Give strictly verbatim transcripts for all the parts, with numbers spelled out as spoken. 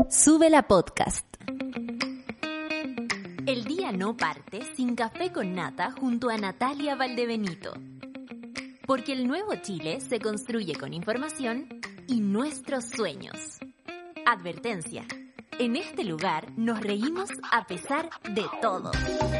Sube la podcast. El día no parte sin café con nata junto a Natalia Valdebenito. Porque el nuevo Chile se construye con información y nuestros sueños. Advertencia. En este lugar nos reímos a pesar de todo.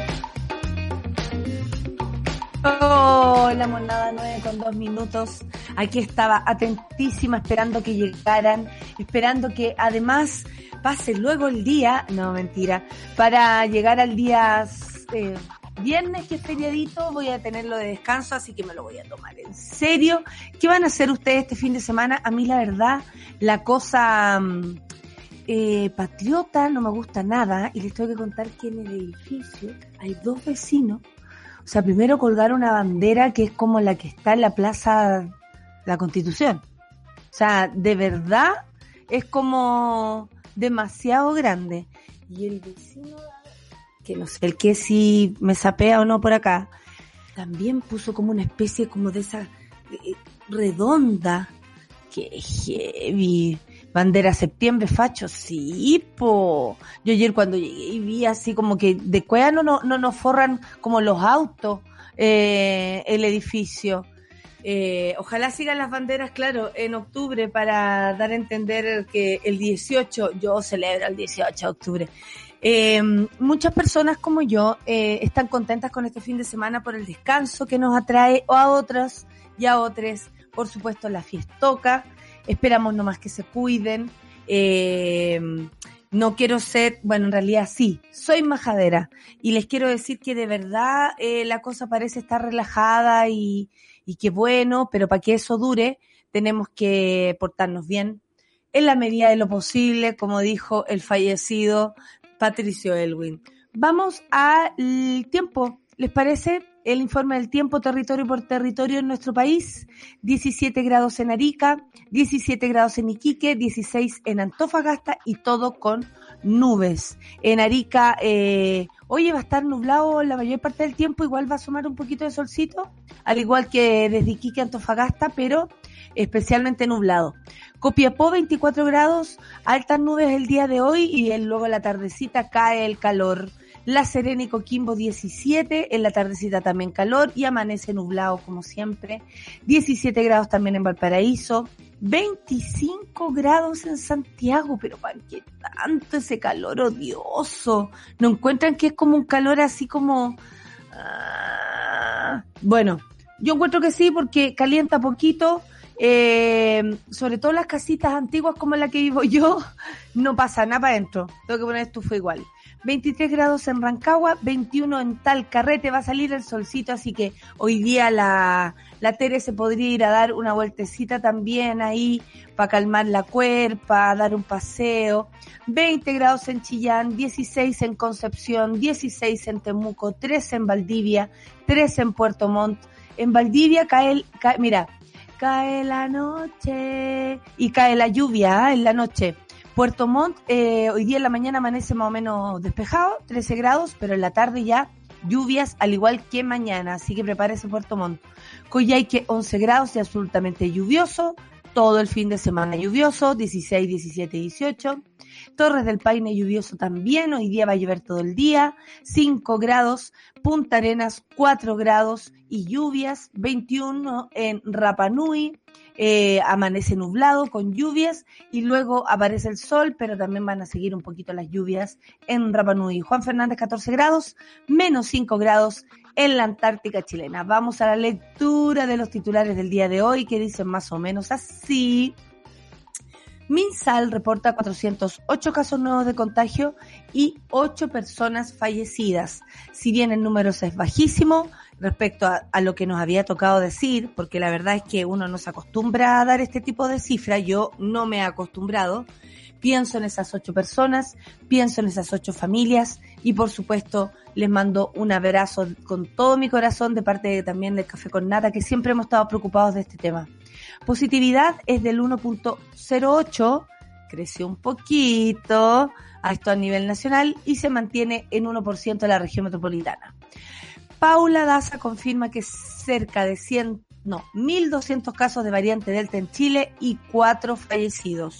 Oh, la monada nueve con dos minutos. Aquí estaba atentísima esperando que llegaran, esperando que además pase luego el día, no mentira, para llegar al día eh, viernes, que es feriadito, voy a tenerlo de descanso, así que me lo voy a tomar en serio. ¿Qué van a hacer ustedes este fin de semana? A mí la verdad, la cosa eh, patriota no me gusta nada, y les tengo que contar que en el edificio hay dos vecinos. O sea, primero colgaron una bandera que es como la que está en la Plaza La Constitución. O sea, de verdad es como demasiado grande. Y el vecino, que no sé, el que si me sapea o no por acá, también puso como una especie como de esa eh, redonda. ¡Qué heavy! Bandera septiembre, facho, sí, po. Yo ayer cuando llegué y vi así como que de cueva no, no, no nos forran como los autos, eh, el edificio. Eh, ojalá sigan las banderas, claro, en octubre, para dar a entender que el dieciocho, yo celebro el dieciocho de octubre. Eh, muchas personas como yo eh, están contentas con este fin de semana por el descanso que nos atrae, o a otras y a otros, por supuesto, la fiestoca. Esperamos nomás que se cuiden. Eh, no quiero ser, bueno, en realidad sí, soy majadera, y les quiero decir que de verdad eh, la cosa parece estar relajada y, y que bueno, pero para que eso dure tenemos que portarnos bien en la medida de lo posible, como dijo el fallecido Patricio Elwin. Vamos al tiempo, ¿les parece? El informe del tiempo territorio por territorio en nuestro país. diecisiete grados en Arica, diecisiete grados en Iquique, dieciséis en Antofagasta, y todo con nubes. En Arica, eh, oye, va a estar nublado la mayor parte del tiempo, igual va a asomar un poquito de solcito, al igual que desde Iquique a Antofagasta, pero especialmente nublado. Copiapó, veinticuatro grados, altas nubes el día de hoy, y luego en la tardecita cae el calor. La Serena y Coquimbo diecisiete, en la tardecita también calor y amanece nublado como siempre. diecisiete grados también en Valparaíso, veinticinco grados en Santiago, pero ¿para qué tanto ese calor odioso? ¿No encuentran que es como un calor así como... Ah... Bueno, yo encuentro que sí, porque calienta poquito. Eh, sobre todo las casitas antiguas como la que vivo yo, no pasa nada para adentro, tengo que poner estufa igual. veintitrés grados en Rancagua, veintiuno en Talcarrete, va a salir el solcito, así que hoy día la, la Tere se podría ir a dar una vueltecita también ahí para calmar la cuerpa, dar un paseo. veinte grados en Chillán, dieciséis en Concepción, dieciséis en Temuco, trece en Valdivia, trece en Puerto Montt. En Valdivia cae, el, cae mira, cae la noche y cae la lluvia, ¿eh? En la noche. Puerto Montt, eh, hoy día en la mañana amanece más o menos despejado, trece grados, pero en la tarde ya lluvias, al igual que mañana, así que prepárese Puerto Montt. Coyhaique, once grados y absolutamente lluvioso, todo el fin de semana lluvioso, dieciséis, diecisiete, dieciocho. Torres del Paine lluvioso también, hoy día va a llover todo el día, cinco grados. Punta Arenas, cuatro grados y lluvias, veintiuno en Rapa Nui, eh, amanece nublado con lluvias, y luego aparece el sol, pero también van a seguir un poquito las lluvias en Rapa Nui. Juan Fernández, catorce grados, menos cinco grados en la Antártica chilena. Vamos a la lectura de los titulares del día de hoy, que dicen más o menos así. MinSal reporta cuatrocientos ocho casos nuevos de contagio y ocho personas fallecidas. Si bien el número es bajísimo respecto a, a lo que nos había tocado decir, porque la verdad es que uno no se acostumbra a dar este tipo de cifras, yo no me he acostumbrado, pienso en esas ocho personas, pienso en esas ocho familias, y por supuesto les mando un abrazo con todo mi corazón de parte de, también del Café con Nata, que siempre hemos estado preocupados de este tema. Positividad es del uno punto cero ocho, creció un poquito a esto a nivel nacional y se mantiene en uno por ciento en la región metropolitana. Paula Daza confirma que cerca de cien, no, mil doscientos casos de variante Delta en Chile y cuatro fallecidos.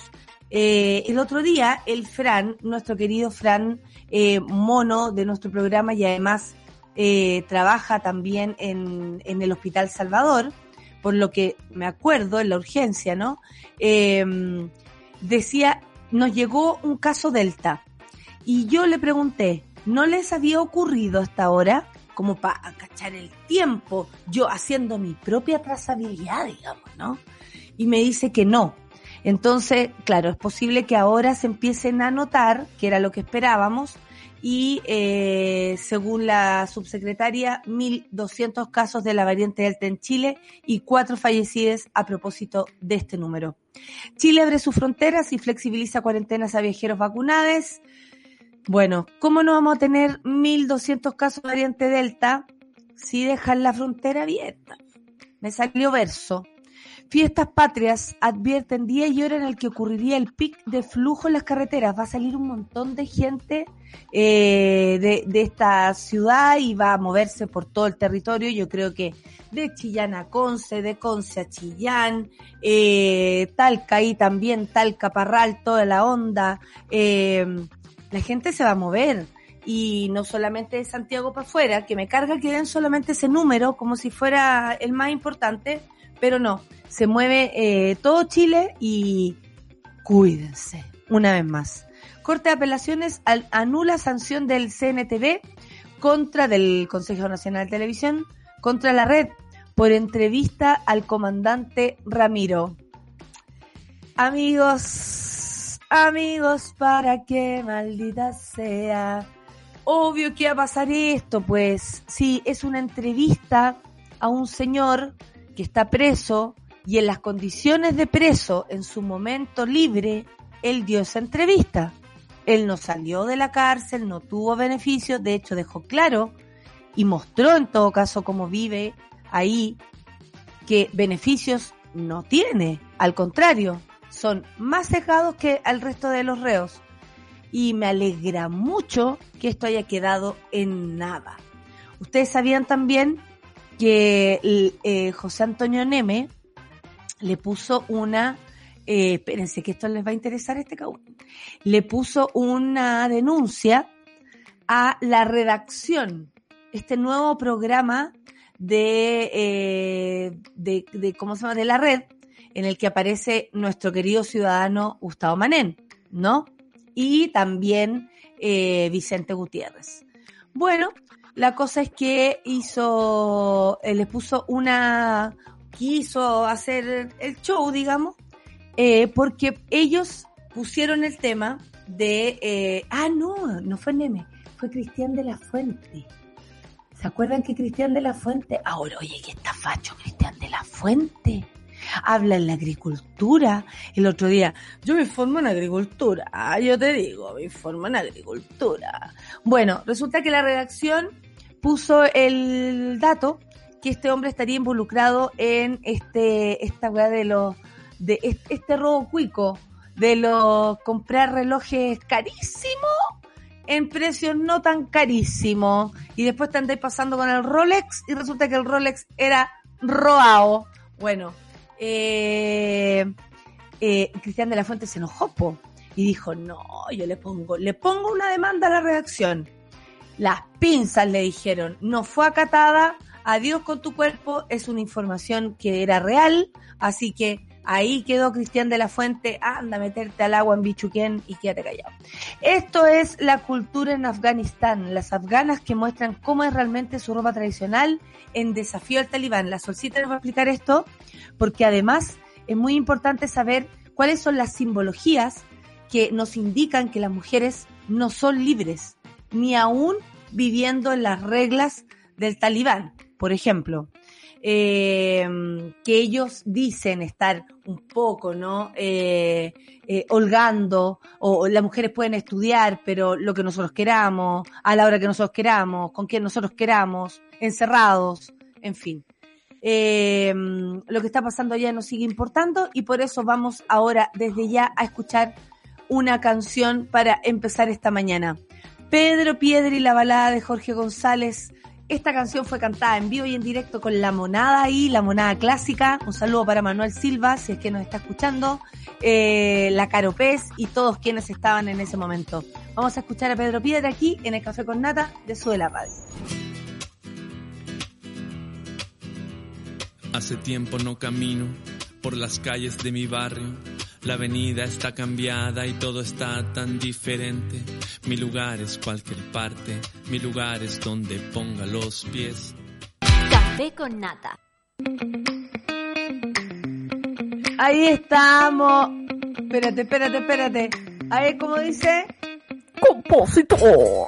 Eh, el otro día, el Fran, nuestro querido Fran eh, Mono de nuestro programa y además eh, trabaja también en, en el Hospital Salvador, por lo que me acuerdo en la urgencia, ¿no? Eh, decía, nos llegó un caso Delta y yo le pregunté, ¿no les había ocurrido hasta ahora? Como para cachar el tiempo, yo haciendo mi propia trazabilidad, digamos, ¿no? Y me dice que no. Entonces, claro, es posible que ahora se empiecen a notar, que era lo que esperábamos, y eh, según la subsecretaria, mil doscientos casos de la variante Delta en Chile y cuatro fallecidos a propósito de este número. Chile abre sus fronteras y flexibiliza cuarentenas a viajeros vacunados. Bueno, ¿cómo no vamos a tener mil doscientos casos de variante Delta si dejan la frontera abierta? Me salió verso. Fiestas patrias advierten día y hora en el que ocurriría el pic de flujo en las carreteras. Va a salir un montón de gente eh, de, de esta ciudad y va a moverse por todo el territorio. Yo creo que de Chillán a Conce, de Conce a Chillán, eh, Talca y también Talca, Parral, toda la onda. Eh, la gente se va a mover. Y no solamente de Santiago para afuera, que me carga que den solamente ese número como si fuera el más importante, pero no, se mueve eh, todo Chile y cuídense, una vez más. Corte de Apelaciones al, anula sanción del C N T V contra del Consejo Nacional de Televisión contra la red por entrevista al comandante Ramiro. Amigos, amigos, para que maldita sea. Obvio que va a pasar esto, pues sí, es una entrevista a un señor que está preso y en las condiciones de preso, en su momento libre, él dio esa entrevista. Él no salió de la cárcel, no tuvo beneficios, de hecho dejó claro y mostró en todo caso cómo vive ahí, que beneficios no tiene, al contrario, son más cegados que al resto de los reos. Y me alegra mucho que esto haya quedado en nada. Ustedes sabían también que eh, José Antonio Neme le puso una, eh, espérense que esto les va a interesar este cabrón, le puso una denuncia a la redacción, este nuevo programa de, eh, de, de, ¿cómo se llama?, de la red, en el que aparece nuestro querido ciudadano Gustavo Manén, ¿no? Y también eh, Vicente Gutiérrez. Bueno, la cosa es que hizo, eh, le puso una, quiso hacer el show, digamos, eh, porque ellos pusieron el tema de, eh, ah, no, no fue Neme, fue Cristian de la Fuente. ¿Se acuerdan que Cristian de la Fuente? Ahora, oye, que está facho Cristian de la Fuente. Habla en la agricultura. El otro día, yo me formo en agricultura. Ah, yo te digo, me formo en agricultura. Bueno, resulta que la redacción puso el dato que este hombre estaría involucrado en este, esta weá de los, de este, este robo cuico, de los comprar relojes carísimos en precios no tan carísimos. Y después te andáis pasando con el Rolex y resulta que el Rolex era robado. Bueno, Eh, eh, Cristian de la Fuente se enojó po, y dijo, no, yo le pongo, le pongo una demanda a la redacción. Las pinzas le dijeron, no fue acatada, adiós con tu cuerpo, es una información que era real, así que ahí quedó Cristian de la Fuente, anda a meterte al agua en Bichuquén y quédate callado. Esto es la cultura en Afganistán, las afganas que muestran cómo es realmente su ropa tradicional en desafío al talibán. La Solcita nos va a explicar esto, porque además es muy importante saber cuáles son las simbologías que nos indican que las mujeres no son libres, ni aún viviendo en las reglas del talibán, por ejemplo. Eh, que ellos dicen estar un poco, ¿no? Eh, eh, holgando, o, o las mujeres pueden estudiar, pero lo que nosotros queramos, a la hora que nosotros queramos, con quien nosotros queramos, encerrados, en fin. Eh, lo que está pasando allá nos sigue importando y por eso vamos ahora desde ya a escuchar una canción para empezar esta mañana. Pedro Piedra y la balada de Jorge González Esta canción fue cantada en vivo y en directo con La Monada y La Monada Clásica. Un saludo para Manuel Silva, si es que nos está escuchando, eh, la Caro Pez y todos quienes estaban en ese momento. Vamos a escuchar a Pedro Piedra aquí en el Café con Nata de Sube la Radio. Hace tiempo no camino por las calles de mi barrio. La avenida está cambiada y todo está tan diferente. Mi lugar es cualquier parte, mi lugar es donde ponga los pies. Café con Nata. Ahí estamos. Espérate, espérate, espérate. A ver, ¿cómo dice? Compositor.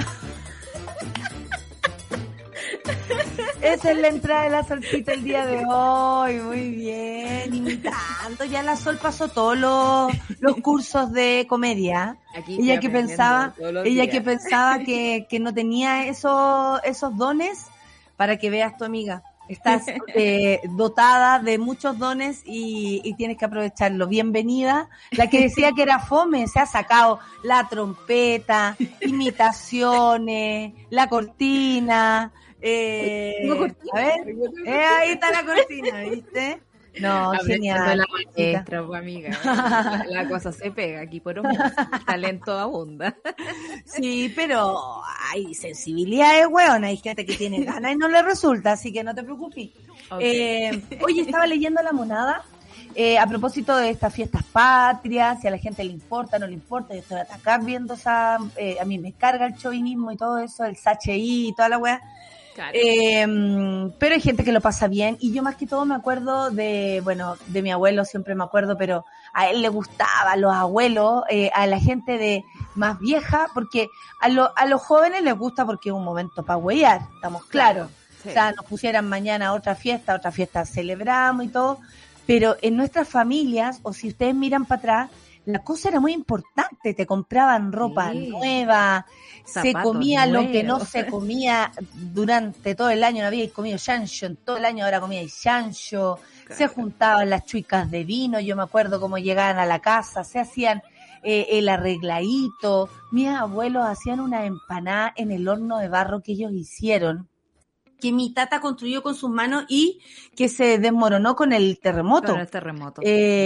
Esa es la entrada de la Solcita el día de hoy. Muy bien, imitando. Ya la Sol pasó todos los, los cursos de comedia. Aquí ella que pensaba, ella días. que pensaba que, que no tenía esos, esos dones, para que veas tu amiga. Estás eh, dotada de muchos dones y, y tienes que aprovecharlo. Bienvenida. La que decía que era fome, se ha sacado la trompeta, imitaciones, la cortina. Eh, a ver, eh, ahí está la cortina, ¿viste? No, genial. La maestra, pues, amiga. La, la cosa se pega aquí por un talento abunda. Sí, pero hay sensibilidades, weón. Hay gente que tiene ganas y no le resulta, así que no te preocupes. Okay. Eh, oye, estaba leyendo La Monada. Eh, a propósito de estas fiestas patrias, si a la gente le importa, no le importa, yo estoy acá viendo esa, eh, a mí me carga el chauvinismo y todo eso, el S H I y toda la weá. Claro. Eh, pero hay gente que lo pasa bien y yo más que todo me acuerdo de, bueno, de mi abuelo, siempre me acuerdo, pero a él le gustaba, a los abuelos, eh, a la gente de más vieja, porque a, lo, a los jóvenes les gusta porque es un momento para huear, estamos claros. Claro, sí. O sea, nos pusieran mañana otra fiesta, otra fiesta celebramos y todo, pero en nuestras familias, o si ustedes miran para atrás, la cosa era muy importante, te compraban ropa sí. nueva, zapatos se comía nuevos. Lo que no se comía durante todo el año, no había comido chancho, en todo el año ahora comía chancho, claro. Se juntaban las chuicas de vino, yo me acuerdo cómo llegaban a la casa, se hacían eh, el arregladito, mis abuelos hacían una empanada en el horno de barro que ellos hicieron, que mi tata construyó con sus manos y que se desmoronó con el terremoto. Con el terremoto.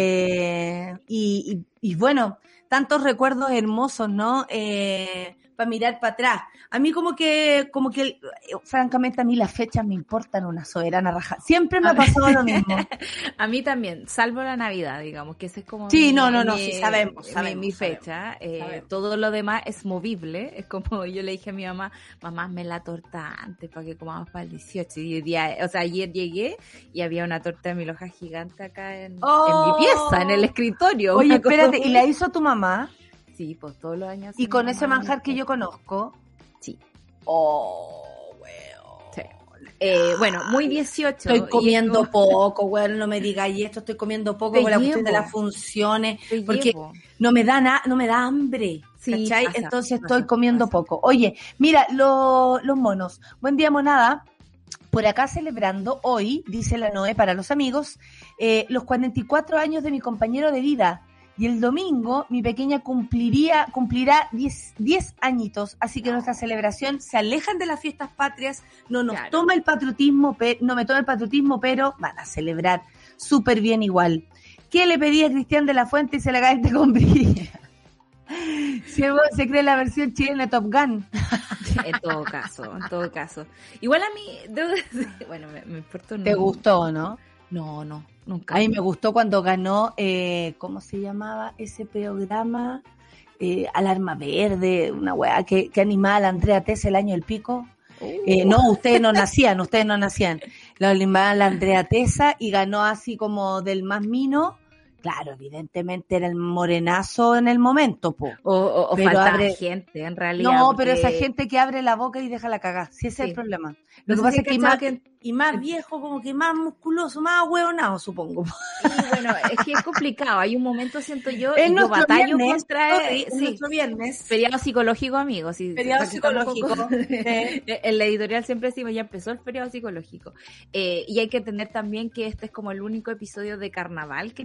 Eh, y, y, y bueno, tantos recuerdos hermosos, ¿no? Eh, para mirar para atrás. A mí como que, como que, francamente a mí las fechas me importan una soberana raja. Siempre me ha pasado lo mismo. A mí también, salvo la Navidad, digamos, que ese es como sí, mi, no, no, no, mi, sí, sabemos, sabemos, mi, mi fecha. sabemos, eh, sabemos. Todo lo demás es movible. Es como yo le dije a mi mamá, mamá, me la torta antes para que comamos para el dieciocho. Y el día, o sea, ayer llegué y había una torta de mil hojas gigante acá en, oh. en mi pieza, en el escritorio. Oye, espérate, ¿y la hizo tu mamá? Sí, pues todos los años. ¿Y con ese manjar que yo conozco? Sí. Oh, weón. Sí. Eh, bueno, muy dieciocho. Estoy comiendo esto... poco, weón, no me digas y esto, estoy comiendo poco Te con llevo. La cuestión de las funciones, Te porque llevo. no me da na- no me da hambre, sí, ¿cachai? Pasa, Entonces pasa, estoy comiendo pasa. poco. Oye, mira, lo, los monos. Buen día, monada. Por acá celebrando hoy, dice la Noé para los amigos, eh, los cuarenta y cuatro años de mi compañero de vida. Y el domingo mi pequeña cumpliría, cumplirá diez añitos, así que nuestra celebración se alejan de las fiestas patrias, no nos claro. toma el patriotismo, pe- no me toma el patriotismo, pero van a celebrar súper bien igual. ¿Qué le pedí a Cristian de la Fuente y se la cae con brilla? Si el se cree la versión chilena de Top Gun. En todo caso, en todo caso. Igual a mí, debo decir, bueno, me, me importa un... ¿Te gustó, no? No, no, nunca. A mí me gustó cuando ganó, eh, ¿cómo se llamaba ese programa? Eh, Alarma Verde, una weá que, que animaba a la Andrea Tesa el año del pico. Uh. Eh, no, ustedes no nacían, ustedes no nacían. La animaba a la Andrea Tesa y ganó así como del más mino. Claro, evidentemente era el morenazo en el momento, po. O, o, o falta abre... gente, en realidad. No, porque... pero esa gente que abre la boca y deja la cagada. Sí, ese sí. es el problema. Lo no que pasa es que, más, que y más viejo, como que más musculoso, más huevonado, supongo. Sí, bueno, es que es complicado. Hay un momento, siento yo, en yo batallo viernes, contra okay, sí, nuestro viernes. Feriado psicológico, amigos. Sí, feriado psicológico. Eh. En la editorial siempre decimos, ya empezó el feriado psicológico. Eh, y hay que entender también que este es como el único episodio de carnaval que tiene Chile.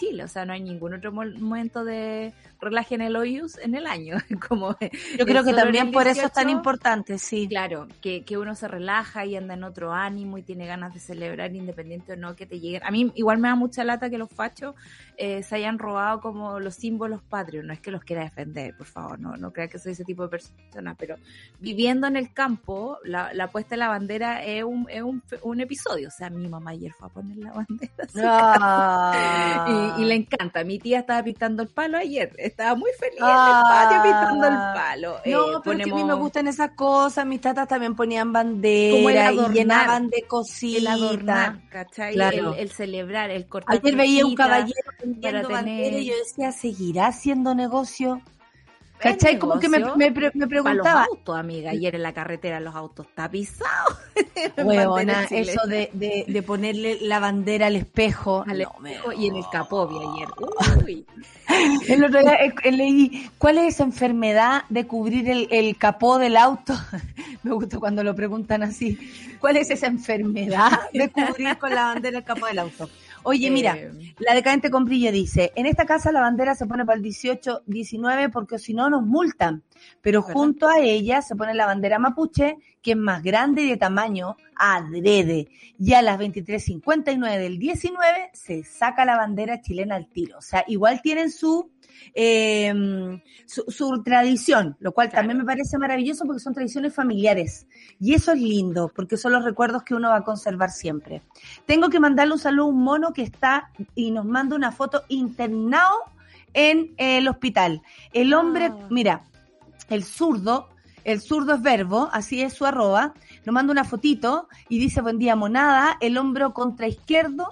Chile, o sea, no hay ningún otro momento de relaje en el hoyos en el año. Como yo creo que también por eso es tan importante, sí. Claro, que, que uno se relaja y anda en otro ánimo y tiene ganas de celebrar independiente o no que te lleguen. A mí igual me da mucha lata que los fachos eh, se hayan robado como los símbolos patrios, no es que los quiera defender, por favor, no, no crea que soy ese tipo de persona, pero viviendo en el campo, la, la puesta de la bandera es un, es un, un episodio, o sea, mi mamá ayer fue a poner la bandera ah. y, y le encanta, mi tía estaba pintando el palo ayer, estaba muy feliz ah. en el patio pintando el palo. No, eh, pero ponemos... es que a mí me gustan esas cosas, mis tatas también ponían bandera y llenaban de cositas. El adornar, ¿cachai? Claro. El, el celebrar, el cortar. Ayer veía un caballero vendiendo bandera y yo decía, ¿seguirá haciendo negocio? ¿Cachai? Como que me, me, me preguntaba. Para los autos, amiga. Ayer en la carretera los autos tapizados. Huevona, eso de, de, de ponerle la bandera al espejo. Al no, espejo me... y en el capó vi ayer. Uy. El otro día leí, ¿cuál es esa enfermedad de cubrir el, el capó del auto? Me gusta cuando lo preguntan así. ¿Cuál es esa enfermedad de cubrir con la bandera el capó del auto? Oye, mira, eh, la decadente con brillo dice, en esta casa la bandera se pone para el dieciocho diecinueve porque si no nos multan, pero ¿verdad? Junto a ella se pone la bandera mapuche, que es más grande y de tamaño adrede, y a las veintitrés cincuenta y nueve del diecinueve se saca la bandera chilena al tiro, o sea, igual tienen su... Eh, su, su tradición, lo cual claro. también me parece maravilloso porque son tradiciones familiares y eso es lindo porque son los recuerdos que uno va a conservar siempre. Tengo que mandarle un saludo a un mono que está y nos manda una foto internado en eh, el hospital. El hombre, oh. mira, el zurdo, el zurdo es verbo, así es su arroba, nos manda una fotito y dice, buen día monada, el hombro contra izquierdo.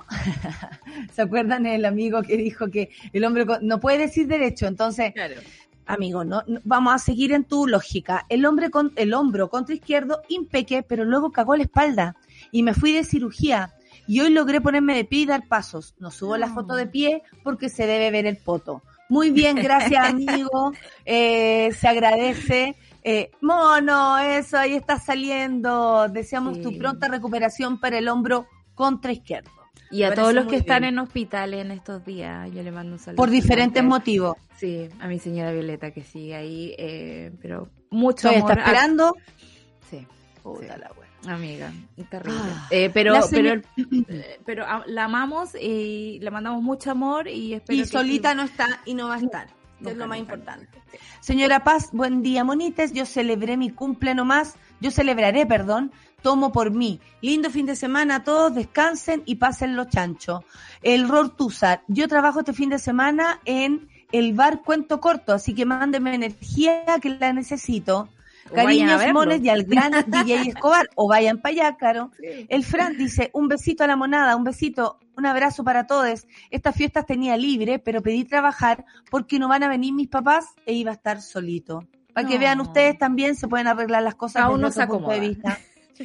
¿Se acuerdan el amigo que dijo que el hombro no puede decir derecho? Entonces, claro. amigo, no, no vamos a seguir en tu lógica. El hombre con el hombro contra izquierdo, impeque, pero luego cagó la espalda y me fui de cirugía. Y hoy logré ponerme de pie y dar pasos. No subo oh. la foto de pie porque se debe ver el poto. Muy bien, gracias amigo, eh, se agradece. Eh, mono, eso, ahí está saliendo. Deseamos sí. tu pronta recuperación para el hombro contra izquierdo. Y a todos los que están bien. En hospitales en estos días, yo le mando un saludo. Por diferentes gigante. Motivos. Sí, a mi señora Violeta que sigue ahí, eh, pero mucho amor. ¿Está esperando? A... Sí. Puta sí. la wea. Amiga, terrible. Ah, eh, pero, señora... pero, pero la amamos y le mandamos mucho amor y espero y que solita sí. no está y no va a estar. Nunca, es lo más importante. Sí. Señora Paz, buen día, monites. Yo celebré mi cumple nomás. Yo celebraré, perdón. Tomo por mí. Lindo fin de semana a todos. Descansen y pasen los chanchos. El Rortuzar. Yo trabajo este fin de semana en el bar Cuento Corto, así que mándenme energía que la necesito. O cariños, mones y al gran D J Escobar. O vayan para allá, claro. Sí. El Fran dice, un besito a la monada, un besito, un abrazo para todos. Estas fiestas tenía libre, pero pedí trabajar porque no van a venir mis papás e iba a estar solito. Para no. que vean ustedes también se pueden arreglar las cosas desde otro se punto acomoda. De vista.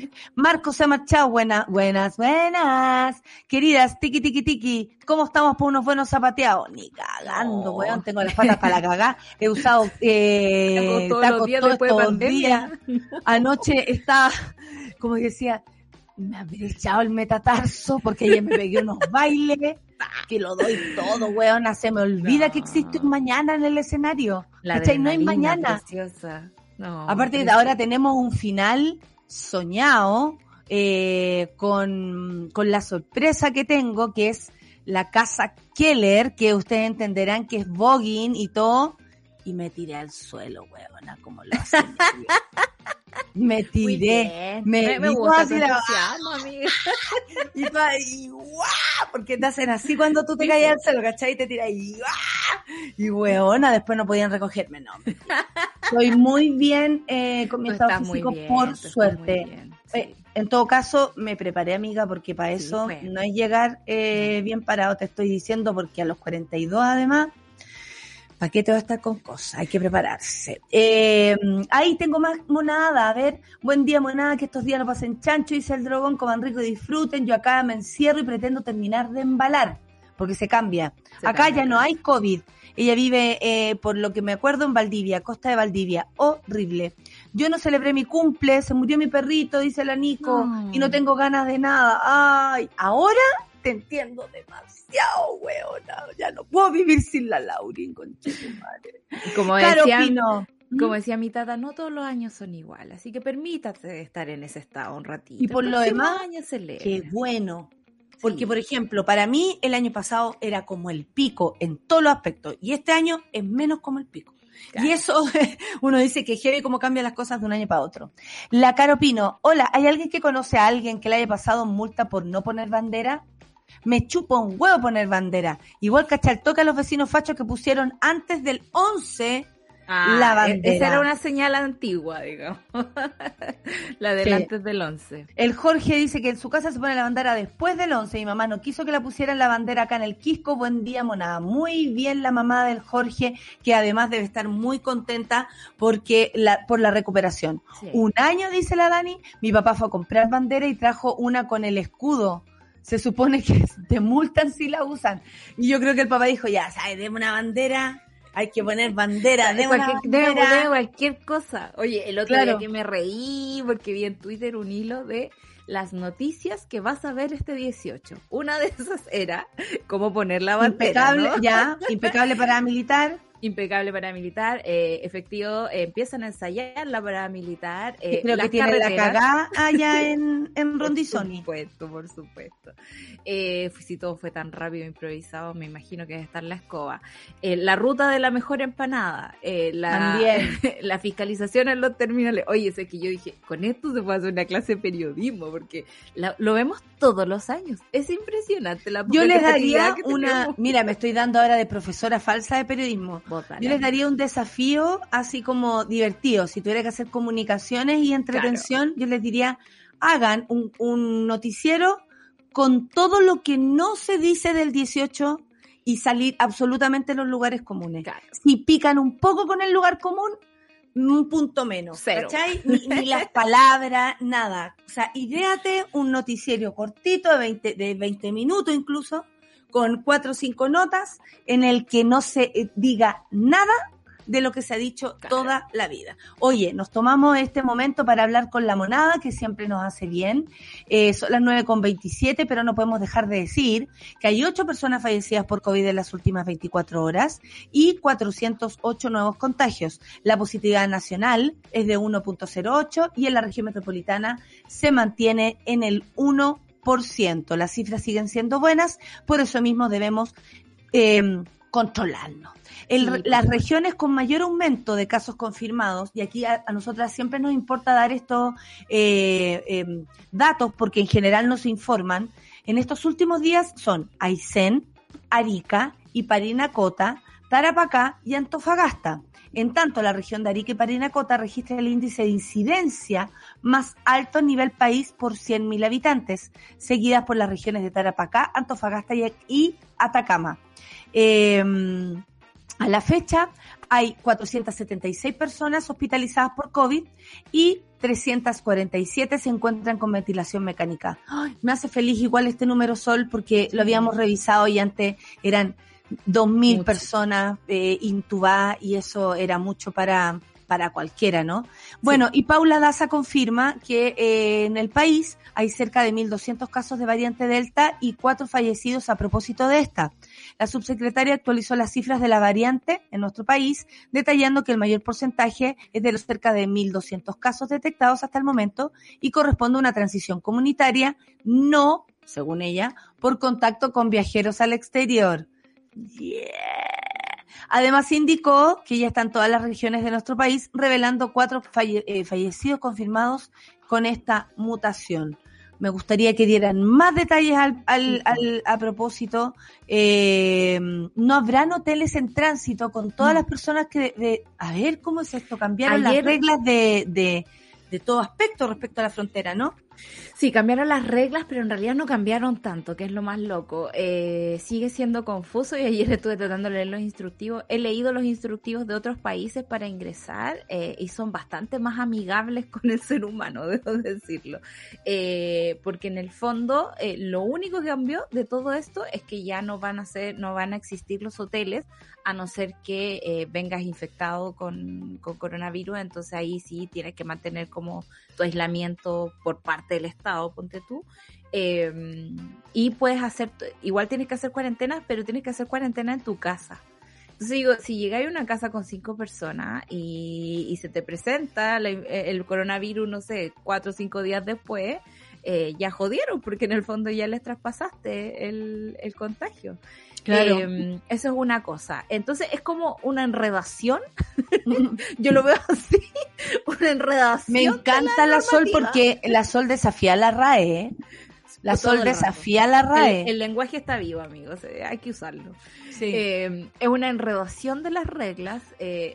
Marco se ha marchado, buenas, buenas, buenas. Queridas, tiki, tiki, tiki, ¿cómo estamos por unos buenos zapateados? Ni cagando, weón, oh. tengo las patas para la cagá. He usado eh, todos tacos los días todos después estos de días. Anoche estaba, como decía, me habré echado el metatarso porque ayer me pegué unos bailes, que lo doy todo, weón, se me olvida no. que existe un mañana en el escenario. ¿Cachai? No hay mañana. Preciosa. No, aparte preciosa. Ahora tenemos un final soñado eh, con, con la sorpresa que tengo, que es la casa Keller, que ustedes entenderán que es voguing y todo, y me tiré al suelo, huevona, como lo hacen. Me tiré, me, me, me gusta tu entusiasmo, amiga. Y, y ¡guau! Porque te hacen así cuando tú te caes al suelo, ¿cachai? Y te tiras y ¡guau! Y huevona, después no podían recogerme, no. Estoy muy bien eh, con mi estado físico, bien, por suerte. Bien, sí. eh, en todo caso, me preparé, amiga, porque para eso sí, bueno. no es llegar eh, bien parado, te estoy diciendo, porque a los cuarenta y dos además, ¿para qué te va a estar con cosas? Hay que prepararse. Eh, ahí tengo más monada. A ver, buen día, monada, que estos días no pasen chancho, dice el dragón, coman rico y disfruten. Yo acá me encierro y pretendo terminar de embalar, porque se cambia. Se acá cambia, ya no hay COVID. Ella vive, eh, por lo que me acuerdo, en Valdivia, Costa de Valdivia. Horrible. Yo no celebré mi cumple, se murió mi perrito, dice la Nico, no. y no tengo ganas de nada. Ay, ahora te entiendo demasiado, weona. Ya no puedo vivir sin la Laurin, conchetumare. Como Caro decía, Pino. como decía mi tata, no todos los años son iguales, así que permítase estar en ese estado un ratito. Y por El lo próximo demás, año celebra. qué bueno. Porque, Sí. por ejemplo, para mí el año pasado era como el pico en todos los aspectos y este año es menos como el pico. Claro. Y eso, uno dice que heavy cómo cambian las cosas de un año para otro. La Caro Pino, hola, ¿hay alguien que conoce a alguien que le haya pasado multa por no poner bandera? Me chupa un huevo poner bandera. Igual cachar toca a los vecinos fachos que pusieron antes del once Ah, la bandera. Esa era una señal antigua, digamos. La del Sí. antes del once. El Jorge dice que en su casa se pone la bandera después del once. Mi mamá no quiso que la pusieran la bandera acá en el Quisco. Buen día, monada. Muy bien la mamá del Jorge, que además debe estar muy contenta porque la, por la recuperación. Sí. Un año, dice la Dani, mi papá fue a comprar bandera y trajo una con el escudo. Se supone que te multan si la usan. Y yo creo que el papá dijo, ya, ¿sabes? Deme una bandera. Hay que poner bandera, De deme una cualquier, debe bandera. poner cualquier cosa. Oye, el otro Claro. día que me reí porque vi en Twitter un hilo de las noticias que vas a ver este dieciocho. Una de esas era cómo poner la bandera, Impecable, ¿no? ya, impecable paramilitar. Impecable paramilitar, eh, efectivo, eh, empiezan a ensayar la paramilitar. Eh, Creo las que tiene la carreteras. cagada allá en, en Por Rondizoni. supuesto, por supuesto. Eh, si todo fue tan rápido e improvisado, me imagino que debe estar la escoba. Eh, la ruta de la mejor empanada, eh, la, También. la fiscalización en los terminales. Oye, sé que yo dije, con esto se puede hacer una clase de periodismo, porque la- lo vemos todos los años. Es impresionante la Yo les competitividad daría que una, tenemos. mira, me estoy dando ahora de profesora falsa de periodismo. Bótala. Yo les daría un desafío así como divertido. Si tuviera que hacer comunicaciones y entretención, yo les diría, hagan un, un noticiero con todo lo que no se dice del dieciocho y salir absolutamente en los lugares comunes. Claro. Si pican un poco con el lugar común, un punto menos. Cero. ¿Cachai? Ni, ni las palabras, nada. O sea, idéate un noticiero cortito de veinte, de veinte minutos incluso, con cuatro o cinco notas, en el que no se eh, diga nada de lo que se ha dicho Claro. toda la vida. Oye, nos tomamos este momento para hablar con la monada, que siempre nos hace bien. Eh, son las nueve con veintisiete, pero no podemos dejar de decir que hay ocho personas fallecidas por COVID en las últimas veinticuatro horas y cuatrocientos ocho nuevos contagios. La positividad nacional es de uno punto cero ocho y en la región metropolitana se mantiene en el uno por ciento. Las cifras siguen siendo buenas, por eso mismo debemos eh, controlarnos. El, Sí, las por regiones con mayor aumento de casos confirmados, y aquí a, a nosotras siempre nos importa dar estos eh, eh, datos porque en general no se informan, en estos últimos días son Aysén, Arica y Parinacota, Tarapacá y Antofagasta. En tanto, la región de Arica y Parinacota registra el índice de incidencia más alto a nivel país por cien mil habitantes, seguidas por las regiones de Tarapacá, Antofagasta y, y Atacama. Eh, a la fecha hay cuatrocientas setenta y seis personas hospitalizadas por COVID y trescientas cuarenta y siete se encuentran con ventilación mecánica. Ay, me hace feliz igual este número, Sol, porque lo habíamos revisado y antes eran dos mil Mucho. personas eh, intubadas y eso era mucho para, para cualquiera, ¿no? Bueno, y Paula Daza confirma que eh, en el país hay cerca de mil doscientos casos de variante Delta y cuatro fallecidos a propósito de esta. La subsecretaria actualizó las cifras de la variante en nuestro país, detallando que el mayor porcentaje es de los cerca de mil doscientos casos detectados hasta el momento y corresponde a una transición comunitaria, no, según ella, por contacto con viajeros al exterior. Yeah. Además indicó que ya están todas las regiones de nuestro país revelando cuatro falle- eh, fallecidos confirmados con esta mutación. Me gustaría que dieran más detalles al, al, al, a propósito. Eh, no habrán hoteles en tránsito con todas No. las personas que... De, de- a ver, ¿cómo es esto? Cambiaron Ayer- las reglas de, de, de todo aspecto respecto a la frontera, ¿no? Sí, cambiaron las reglas, pero en realidad no cambiaron tanto, que es lo más loco. Eh, sigue siendo confuso y ayer estuve tratando de leer los instructivos. He leído los instructivos de otros países para ingresar eh, y son bastante más amigables con el ser humano, debo decirlo. Eh, porque en el fondo eh, lo único que cambió de todo esto es que ya no van a ser, no van a existir los hoteles a no ser que eh, vengas infectado con, con coronavirus. Entonces ahí sí tienes que mantener como tu aislamiento por parte parte del Estado, ponte tú, eh, y puedes hacer, igual tienes que hacer cuarentenas, pero tienes que hacer cuarentena en tu casa. Entonces digo, si llegáis a una casa con cinco personas y, y se te presenta la, el coronavirus, no sé, cuatro o cinco días después, eh, ya jodieron, porque en el fondo ya les traspasaste el, el contagio. Claro. Eh, eso es una cosa. Entonces es como una enredación. Yo lo veo así, una enredación. Me encanta la, la Sol porque la Sol desafía la R A E, ¿eh? La Todo Sol desafía la R A E. El, el lenguaje está vivo, amigos, eh, hay que usarlo. Sí. Eh, es una enredación de las reglas. Eh,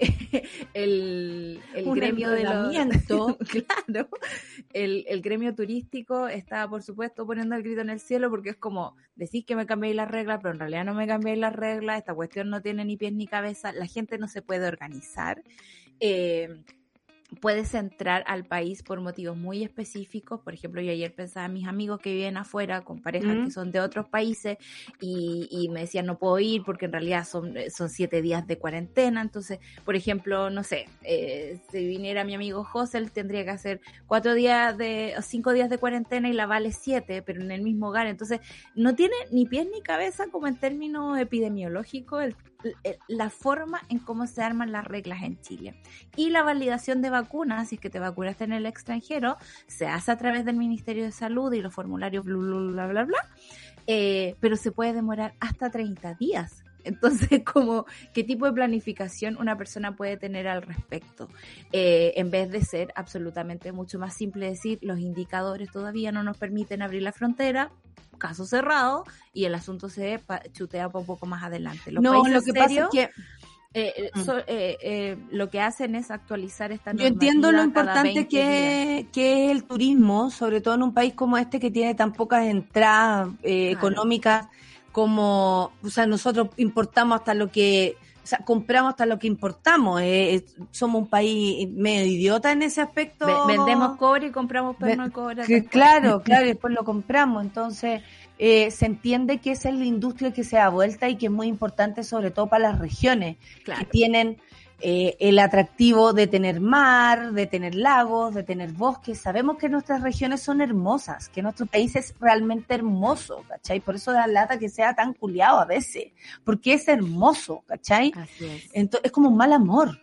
el el Un gremio de enredamiento. Claro. El, el gremio turístico está, por supuesto, poniendo el grito en el cielo porque es como, decís que me cambiéis las reglas, pero en realidad no me cambiéis las reglas. Esta cuestión no tiene ni pies ni cabeza. La gente no se puede organizar. Eh... Puedes entrar al país por motivos muy específicos. Por ejemplo, yo ayer pensaba en mis amigos que viven afuera con parejas mm. que son de otros países y, y me decían no puedo ir porque en realidad son, son siete días de cuarentena. Entonces, por ejemplo, no sé, eh, si viniera mi amigo José, él tendría que hacer cuatro días de, cinco días de cuarentena y la vale siete, pero en el mismo hogar. Entonces, no tiene ni pies ni cabeza como en términos epidemiológicos el la forma en cómo se arman las reglas en Chile. Y la validación de vacunas, si es que te vacunaste en el extranjero, se hace a través del Ministerio de Salud y los formularios bla, bla, bla, bla, bla, eh, pero se puede demorar hasta treinta días. Entonces, como, ¿qué tipo de planificación una persona puede tener al respecto? Eh, en vez de ser absolutamente mucho más simple decir, los indicadores todavía no nos permiten abrir la frontera, caso cerrado, y el asunto se chutea un poco más adelante. Los no, lo que serios, pasa es que eh, so, eh, eh, lo que hacen es actualizar esta normativa. Yo entiendo lo importante que, que es el turismo, sobre todo en un país como este que tiene tan pocas entradas eh, claro. económicas como, o sea, nosotros importamos hasta lo que, o sea, compramos hasta lo que importamos. Eh, somos un país medio idiota en ese aspecto. Vendemos cobre y compramos perno de cobre. Que, claro, claro, y después lo compramos. Entonces, eh, se entiende que esa es la industria que se da vuelta y que es muy importante, sobre todo para las regiones claro. que tienen eh, el atractivo de tener mar, de tener lagos, de tener bosques. Sabemos que nuestras regiones son hermosas, que nuestro país es realmente hermoso, ¿cachai? Por eso da lata que sea tan culiado a veces, porque es hermoso, ¿cachai? Así es. Entonces, es como un mal amor.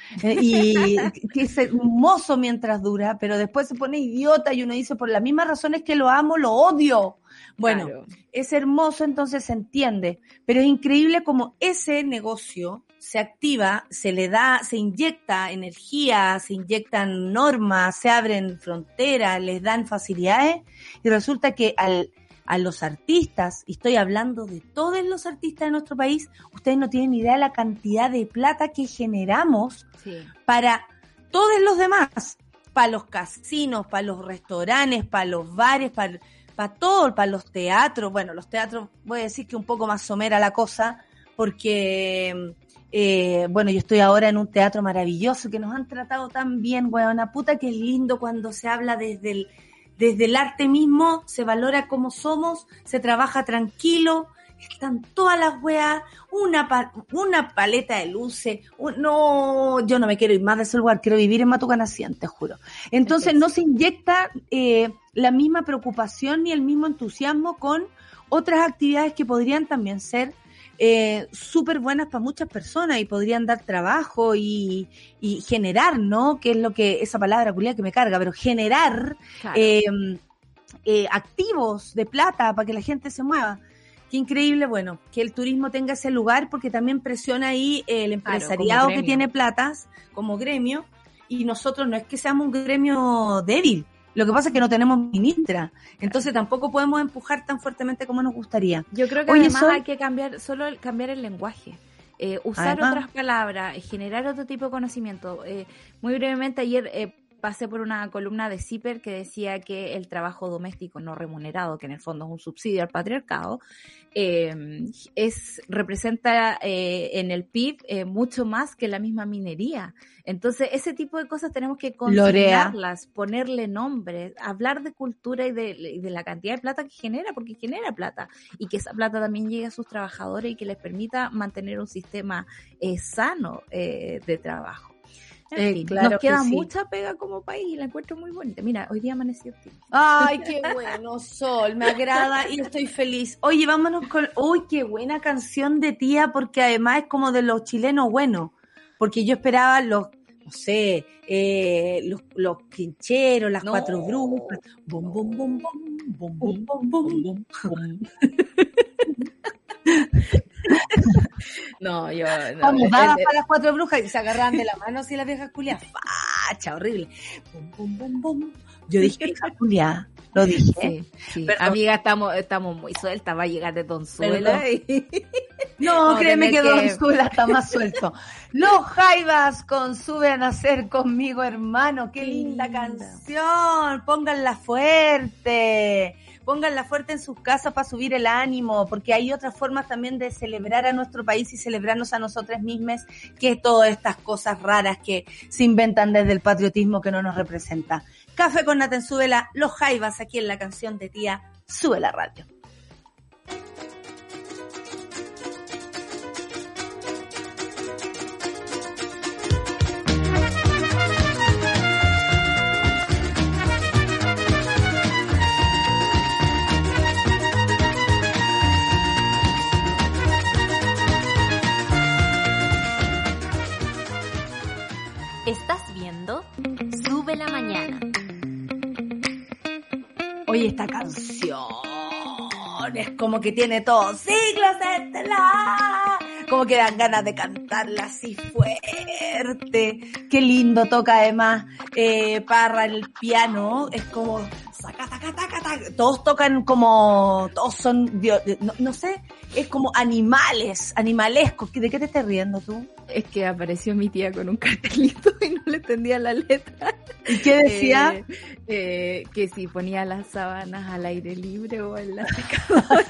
Y que es hermoso mientras dura, pero después se pone idiota y uno dice, por las mismas razones que lo amo, lo odio. Bueno, claro. Es hermoso, entonces se entiende, pero es increíble como ese negocio se activa, se le da, se inyecta energía, se inyectan normas, se abren fronteras, les dan facilidades y resulta que al a los artistas, y estoy hablando de todos los artistas de nuestro país, ustedes no tienen idea de la cantidad de plata que generamos sí. para todos los demás, para los casinos, para los restaurantes, para los bares, para, para todo, para los teatros. Bueno, los teatros, voy a decir que un poco más somera la cosa, porque, eh, bueno, yo estoy ahora en un teatro maravilloso, que nos han tratado tan bien, weona puta, que es lindo cuando se habla desde el Desde el arte mismo, se valora cómo somos, se trabaja tranquilo, están todas las weas, una pa- una paleta de luces, un, no, yo no me quiero ir más de ese lugar, quiero vivir en Matucanacien, te juro. Entonces no se inyecta eh, la misma preocupación ni el mismo entusiasmo con otras actividades que podrían también ser eh, súper buenas para muchas personas y podrían dar trabajo y, y generar, ¿no? Que es lo que, esa palabra culia que me carga, pero generar claro. eh, eh, activos de plata para que la gente se mueva. Qué increíble, bueno, que el turismo tenga ese lugar porque también presiona ahí el empresariado claro, que tiene platas como gremio y nosotros no es que seamos un gremio débil. Lo que pasa es que no tenemos ministra, entonces tampoco podemos empujar tan fuertemente como nos gustaría. Yo creo que Oye, además Sol... hay que cambiar, solo el, cambiar el lenguaje, eh, usar además... otras palabras, generar otro tipo de conocimiento. Eh, muy brevemente, ayer eh, pasé por una columna de CIPER que decía que el trabajo doméstico no remunerado, que en el fondo es un subsidio al patriarcado, eh, es representa eh, en el P I B eh, mucho más que la misma minería. Entonces, ese tipo de cosas tenemos que considerarlas, ponerle nombres, hablar de cultura y de, y de la cantidad de plata que genera, porque genera plata, y que esa plata también llegue a sus trabajadores y que les permita mantener un sistema eh, sano eh, de trabajo. En Eh, fin, claro nos queda que sí. mucha pega como país y la encuentro muy bonita. Mira, hoy día amaneció optimista. Ay, qué bueno, Sol, me agrada y estoy feliz. Oye, vámonos con... Uy, qué buena canción de tía, porque además es como de los chilenos buenos, porque yo esperaba los, no sé, eh, los, los quincheros, las No. cuatro brujas. Bum, bum, bum, bum, bum, bum, bum, bum, bum. No, yo no. Vamos, dadas El- para las cuatro brujas y se agarraban de la mano así las viejas culiadas. Facha, horrible. Bum, bum, bum, bum. Yo dije, vieja culiada, lo dije. Sí, sí. Perdón. Amiga, estamos, estamos muy sueltas, va a llegar de Donzuela y... No, Vamos a créeme que tener que- Don Zula está más suelto. Los Jaivas con Sube a Nacer conmigo, hermano. Qué Qué linda, linda. canción. Pónganla fuerte. Pónganla fuerte en sus casas para subir el ánimo, porque hay otras formas también de celebrar a nuestro país y celebrarnos a nosotras mismas que todas estas cosas raras que se inventan desde el patriotismo que no nos representa. Café con Nata en Súbela, Los Jaivas aquí en la canción de tía Sube la Radio. Estás viendo Sube la Mañana. Oye, esta canción es como que tiene todo siglos de estelar, como que dan ganas de cantarla así fuerte. Qué lindo toca además eh, Parra en el piano, es como saca, taca, taca, taca. Todos tocan como, todos son, no, no sé, es como animales, animalescos. ¿De qué te estás riendo tú? Es que apareció mi tía con un cartelito y no le entendía la letra. ¿Y qué decía? Eh, eh, que si ponía las sábanas al aire libre o en la secadora.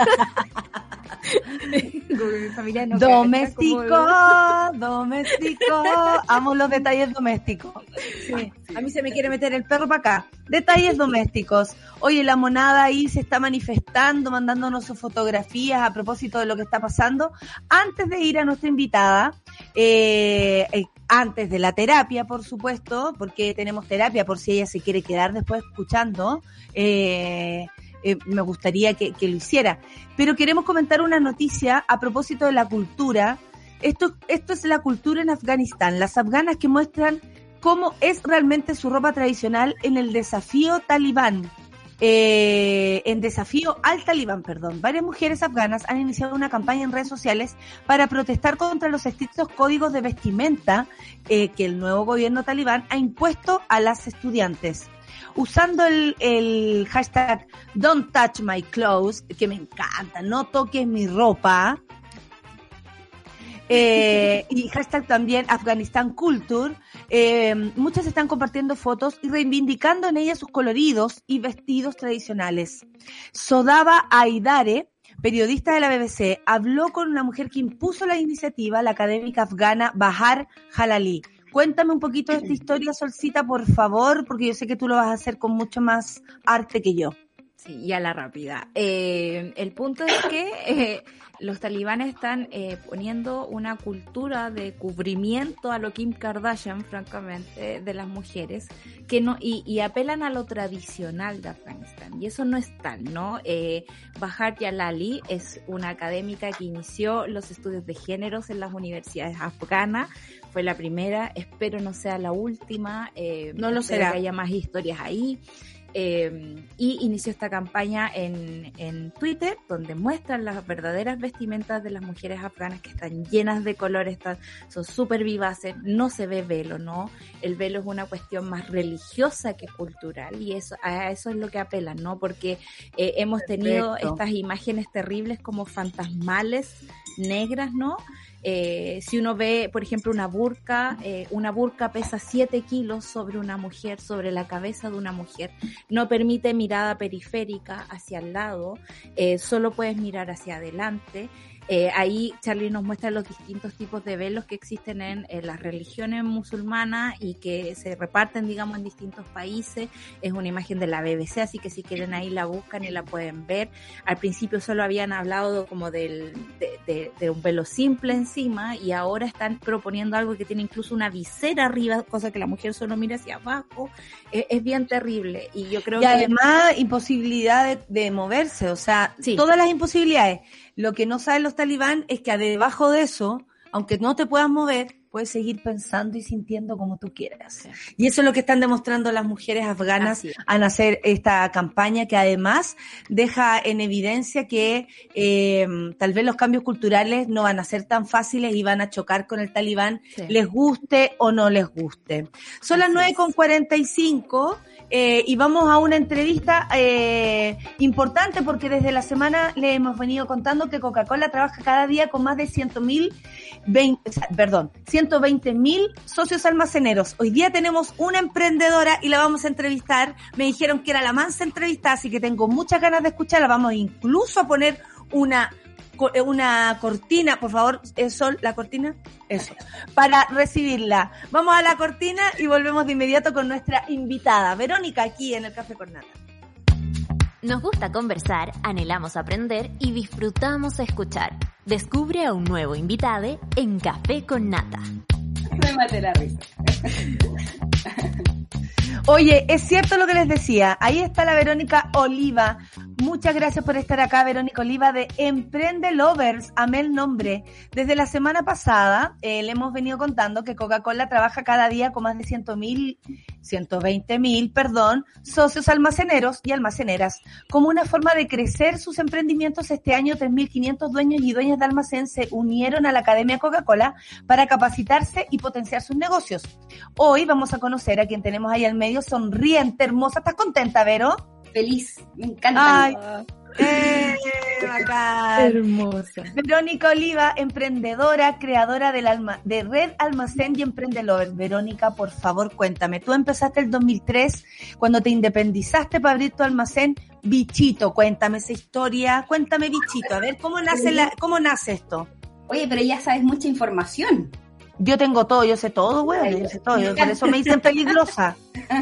Como que mi familia no Doméstico, cacha como- doméstico, amo los detalles domésticos. Sí. A mí se me quiere meter el perro para acá. Detalles domésticos. Oye, la monada ahí se está manifestando, mandándonos sus fotografías a propósito de lo que está pasando. Antes de ir a nuestra invitada, eh, eh, antes de la terapia, por supuesto, porque tenemos terapia por si ella se quiere quedar después escuchando, eh, eh, me gustaría que, que lo hiciera. Pero queremos comentar una noticia a propósito de la cultura. Esto, esto es la cultura en Afganistán. Las afganas que muestran cómo es realmente su ropa tradicional en el desafío talibán. Eh, en desafío al talibán, perdón. Varias mujeres afganas han iniciado una campaña en redes sociales para protestar contra los estrictos códigos de vestimenta eh, que el nuevo gobierno talibán ha impuesto a las estudiantes. Usando el, el hashtag Don't Touch My Clothes, que me encanta, no toques mi ropa, eh, y hashtag también Afghanistan Culture, eh, muchas están compartiendo fotos y reivindicando en ellas sus coloridos y vestidos tradicionales. Sodaba Aidare, periodista de la B B C, habló con una mujer que impuso la iniciativa, la académica afgana Bahar Jalali. Cuéntame un poquito de esta historia, Solcita, por favor, porque yo sé que tú lo vas a hacer con mucho más arte que yo. Sí, y a la rápida. Eh, el punto es que eh, los talibanes están eh, poniendo una cultura de cubrimiento a lo Kim Kardashian, francamente, de las mujeres, que no y, y apelan a lo tradicional de Afganistán. Y eso no es tal, ¿no? Eh, Bahar Jalali es una académica que inició los estudios de géneros en las universidades afganas. Fue la primera, espero no sea la última. Eh, no lo espero será. Que haya más historias ahí. Eh, y inició esta campaña en, en Twitter, donde muestran las verdaderas vestimentas de las mujeres afganas, que están llenas de colores, están, son súper vivaces, no se ve velo, ¿no? El velo es una cuestión más religiosa que cultural, y eso a eso es lo que apelan, ¿no? Porque eh, hemos tenido Perfecto. estas imágenes terribles como fantasmales negras, ¿no? Eh, si uno ve, por ejemplo, una burka, eh, una burka pesa siete kilos sobre una mujer, sobre la cabeza de una mujer, no permite mirada periférica hacia el lado, eh, solo puedes mirar hacia adelante, Eh, ahí Charlie nos muestra los distintos tipos de velos que existen en, en las religiones musulmanas y que se reparten, digamos, en distintos países. Es una imagen de la B B C, así que si quieren ahí la buscan y la pueden ver. Al principio solo habían hablado como del, de, de, de un velo simple encima, y ahora están proponiendo algo que tiene incluso una visera arriba, cosa que la mujer solo mira hacia abajo. Es, es bien terrible, y yo creo y que... además imposibilidad de, de moverse, o sea, sí. todas las imposibilidades. Lo que no saben los talibán es que debajo de eso, aunque no te puedas mover, puedes seguir pensando y sintiendo como tú quieras. Sí. Y eso es lo que están demostrando las mujeres afganas al hacer esta campaña, que además deja en evidencia que eh, tal vez los cambios culturales no van a ser tan fáciles y van a chocar con el talibán, sí. les guste o no les guste. Son las nueve con cuarenta y cinco. Eh, y vamos a una entrevista eh, importante, porque desde la semana le hemos venido contando que Coca-Cola trabaja cada día con más de ciento mil, perdón, ciento veinte mil socios almaceneros. Hoy día tenemos una emprendedora y la vamos a entrevistar. Me dijeron que era la mansa entrevista, así que tengo muchas ganas de escucharla. Vamos incluso a poner una una cortina, por favor, Sol, la cortina, eso, para recibirla. Vamos a la cortina y volvemos de inmediato con nuestra invitada, Verónica, aquí en el Café con Nata. Nos gusta conversar, anhelamos aprender y disfrutamos escuchar. Descubre a un nuevo invitado en Café con Nata. Me maté la risa. Oye, es cierto lo que les decía, ahí está la Verónica Oliva. Muchas gracias por estar acá, Verónica Oliva de Emprende Lovers, amé el nombre. Desde la semana pasada eh, le hemos venido contando que Coca-Cola trabaja cada día con más de ciento mil, ciento veinte mil, perdón, socios almaceneros y almaceneras. Como una forma de crecer sus emprendimientos, este año tres mil quinientos dueños y dueñas de almacén se unieron a la Academia Coca-Cola para capacitarse y potenciar sus negocios. Hoy vamos a conocer a quien tenemos ahí al medio, sonriente, hermosa. ¿Estás contenta, Vero? Feliz, me encanta. Ay, eh, bacán. Hermosa. Verónica Oliva, emprendedora, creadora del alma, de Red Almacén y Emprende Lovers. Verónica, por favor, cuéntame. Tú empezaste el dos mil tres, cuando te independizaste para abrir tu almacén. Bichito, cuéntame esa historia. Cuéntame, Bichito, a ver, ¿cómo nace, la, cómo nace esto? Oye, pero ya sabes mucha información. Yo tengo todo, yo sé todo, güey, yo sé todo, yo, por eso me dicen peligrosa.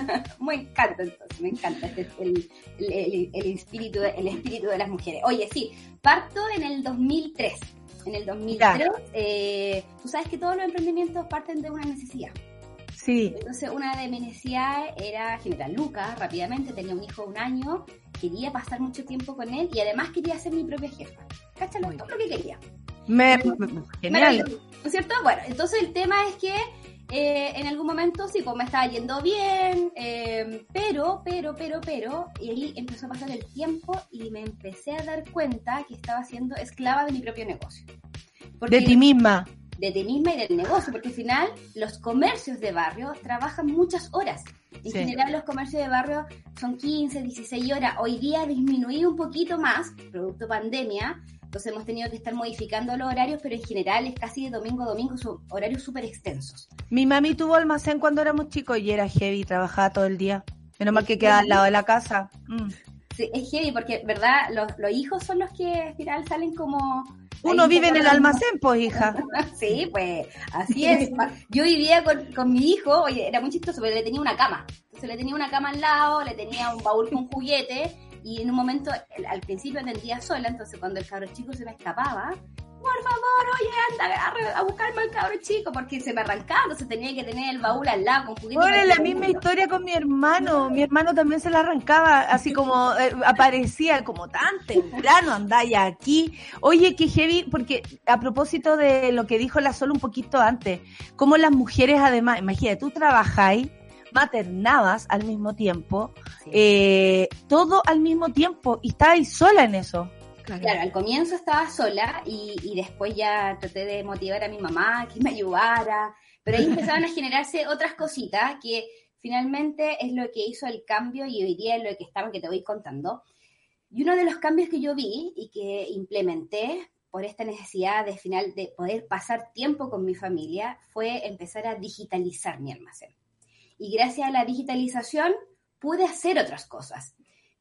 Me encanta, entonces, me encanta este, el, el, el, el, espíritu, el espíritu de las mujeres. Oye, sí, parto en el dos mil tres. En el dos mil tres, eh, tú sabes que todos los emprendimientos parten de una necesidad. Sí. Entonces, una de mis necesidades era generar lucas rápidamente. Tenía un hijo de un año, quería pasar mucho tiempo con él y además quería ser mi propia jefa. Cáchalo, todo lo que quería. Me, genial. ¿No es cierto? Bueno, entonces el tema es que eh, en algún momento sí, pues me estaba yendo bien, eh, pero, pero, pero, pero, y ahí empezó a pasar el tiempo y me empecé a dar cuenta que estaba siendo esclava de mi propio negocio. Porque, de ti misma. De ti misma y del negocio, porque al final los comercios de barrio trabajan muchas horas. En sí. general los comercios de barrio son quince, dieciséis horas. Hoy día disminuí un poquito más, producto pandemia. Entonces hemos tenido que estar modificando los horarios, pero en general es casi de domingo a domingo, son horarios súper extensos. Mi mami tuvo almacén cuando éramos chicos y era heavy, trabajaba todo el día. Menos mal que queda al lado de la casa. Mm. Sí, es heavy porque, ¿verdad? Los, los hijos son los que al final salen como... Uno vive en el almacén, pues, hija. Sí, pues, así es. Yo vivía con, con mi hijo, oye, era muy chistoso, pero le tenía una cama. Entonces le tenía una cama al lado, le tenía un baúl con juguete. Y en un momento, al principio atendía sola, entonces cuando el cabro chico se me escapaba, por favor, oye, anda a, a buscarme al cabro chico, porque se me arrancaba, entonces tenía que tener el baúl al lado con juguetes. Bueno, la misma historia con mi hermano, mi hermano también se la arrancaba, así como eh, aparecía como tan temprano, andá ya aquí. Oye, qué heavy, porque a propósito de lo que dijo la Sol un poquito antes, como las mujeres además, imagínate, tú trabajáis, maternabas al mismo tiempo, sí. eh, todo al mismo tiempo, y estabas sola en eso. Claro. claro, al comienzo estaba sola y, y después ya traté de motivar a mi mamá que me ayudara, pero ahí empezaban a generarse otras cositas que finalmente es lo que hizo el cambio y hoy día es lo que estamos, que te voy contando. Y uno de los cambios que yo vi y que implementé por esta necesidad de final de poder pasar tiempo con mi familia fue empezar a digitalizar mi almacén. Y gracias a la digitalización pude hacer otras cosas.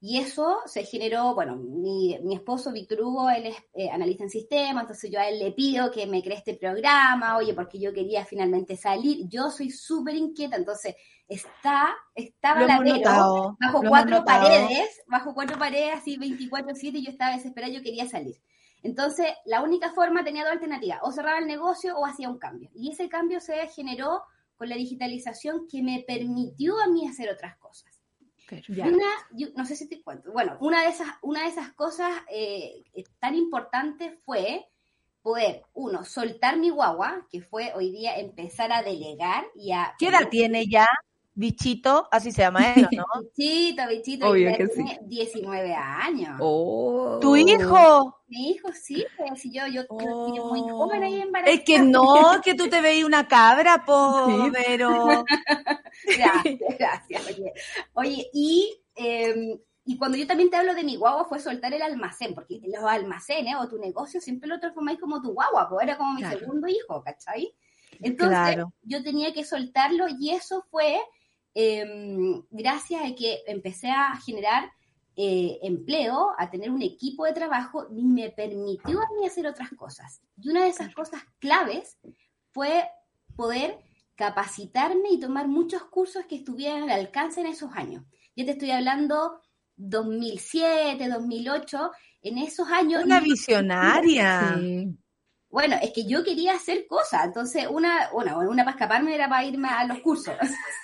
Y eso se generó, bueno, mi, mi esposo Víctor Hugo, él es eh, analista en sistemas, entonces yo a él le pido que me cree este programa, oye, porque yo quería finalmente salir, yo soy súper inquieta, entonces está, estaba la Vero bajo cuatro paredes, bajo cuatro paredes, así veinticuatro siete, y yo estaba desesperada, yo quería salir. Entonces, la única forma tenía dos alternativas, o cerraba el negocio o hacía un cambio. Y ese cambio se generó con la digitalización que me permitió a mí hacer otras cosas. Una, yo, no sé si te cuento, bueno, una de esas, una de esas cosas eh, tan importantes fue poder, uno, soltar mi guagua, que fue hoy día empezar a delegar y a... ¿Qué edad tiene ya? Bichito, así se llama él, ¿no? Bichito, bichito, Obvio ya que tiene sí. diecinueve años. Oh. ¿Tu hijo? Mi hijo sí, pues si yo, yo, Oh. yo muy joven ahí embarazada. Es que no, que tú te veías una cabra, po, Sí. pero... Gracias, gracias. Oye, oye y, eh, y cuando yo también te hablo de mi guagua fue soltar el almacén, porque los almacenes o tu negocio siempre lo transformáis como tu guagua, pues era como mi Claro. segundo hijo, ¿cachai? Entonces Claro. yo tenía que soltarlo y eso fue eh, gracias a que empecé a generar eh, empleo, a tener un equipo de trabajo y me permitió a mí hacer otras cosas. Y una de esas cosas claves fue poder capacitarme y tomar muchos cursos que estuvieran al alcance en esos años. Yo te estoy hablando dos mil siete, dos mil ocho, en esos años... Una visionaria. Sí. Bueno, es que yo quería hacer cosas, entonces una, una, una para escaparme era para irme a los cursos.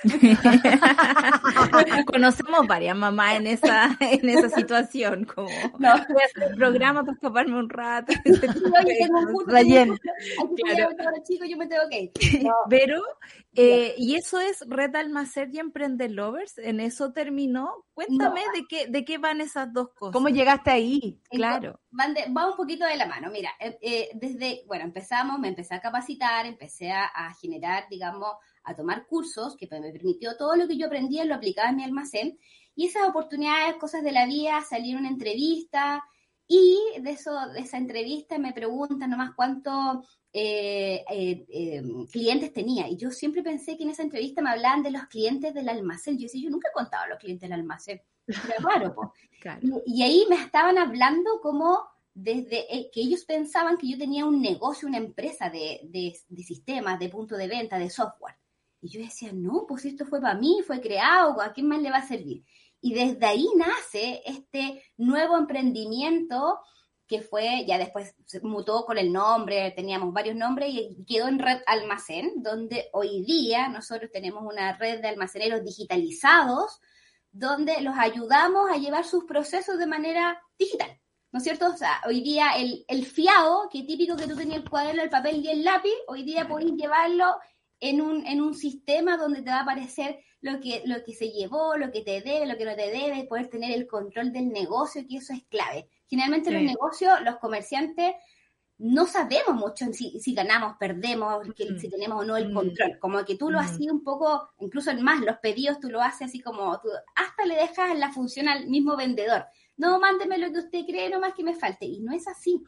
Conocemos varias mamás en esa, en esa situación, como No. voy a hacer el programa para escaparme un rato. Oye, tengo un curso, Rayen. tengo un curso, hay que cuidar a los chicos, yo me tengo que ir. No. Pero, eh, y eso es Red Almacén y Emprende Lovers, en eso terminó. Cuéntame No. de qué, de qué van esas dos cosas. ¿Cómo llegaste ahí? Claro. Van de, va un poquito de la mano. Mira, eh, eh, desde, bueno, empezamos, me empecé a capacitar, empecé a, a generar, digamos, a tomar cursos que me permitió todo lo que yo aprendía, lo aplicaba en mi almacén. Y esas oportunidades, cosas de la vida, salieron una entrevista y de, eso, de esa entrevista me preguntan nomás cuántos eh, eh, eh, clientes tenía. Y yo siempre pensé que en esa entrevista me hablaban de los clientes del almacén. Yo decía, yo nunca he contado a los clientes del almacén. Era raro, po. Claro. Y, y ahí me estaban hablando como desde eh, que ellos pensaban que yo tenía un negocio, una empresa de, de, de sistemas, de punto de venta, de software. Y yo decía, no, pues esto fue para mí, fue creado, ¿a quién más le va a servir? Y desde ahí nace este nuevo emprendimiento que fue, ya después se mutó con el nombre, teníamos varios nombres y quedó en Red Almacén, donde hoy día nosotros tenemos una red de almaceneros digitalizados, donde los ayudamos a llevar sus procesos de manera digital, ¿no es cierto? O sea, hoy día el, el fiado, que típico que tú tenías el cuaderno, el papel y el lápiz, hoy día podéis llevarlo en un, en un sistema donde te va a aparecer lo que, lo que se llevó, lo que te debe, lo que no te debe, poder tener el control del negocio, que eso es clave. Generalmente sí. Los negocios, los comerciantes, no sabemos mucho si, si ganamos, perdemos, que, mm. si tenemos o no el control. Como que tú lo mm. hacías un poco, incluso en más, los pedidos tú lo haces así como, tú hasta le dejas la función al mismo vendedor. No, mándeme lo que usted cree, no más que me falte. Y no es así.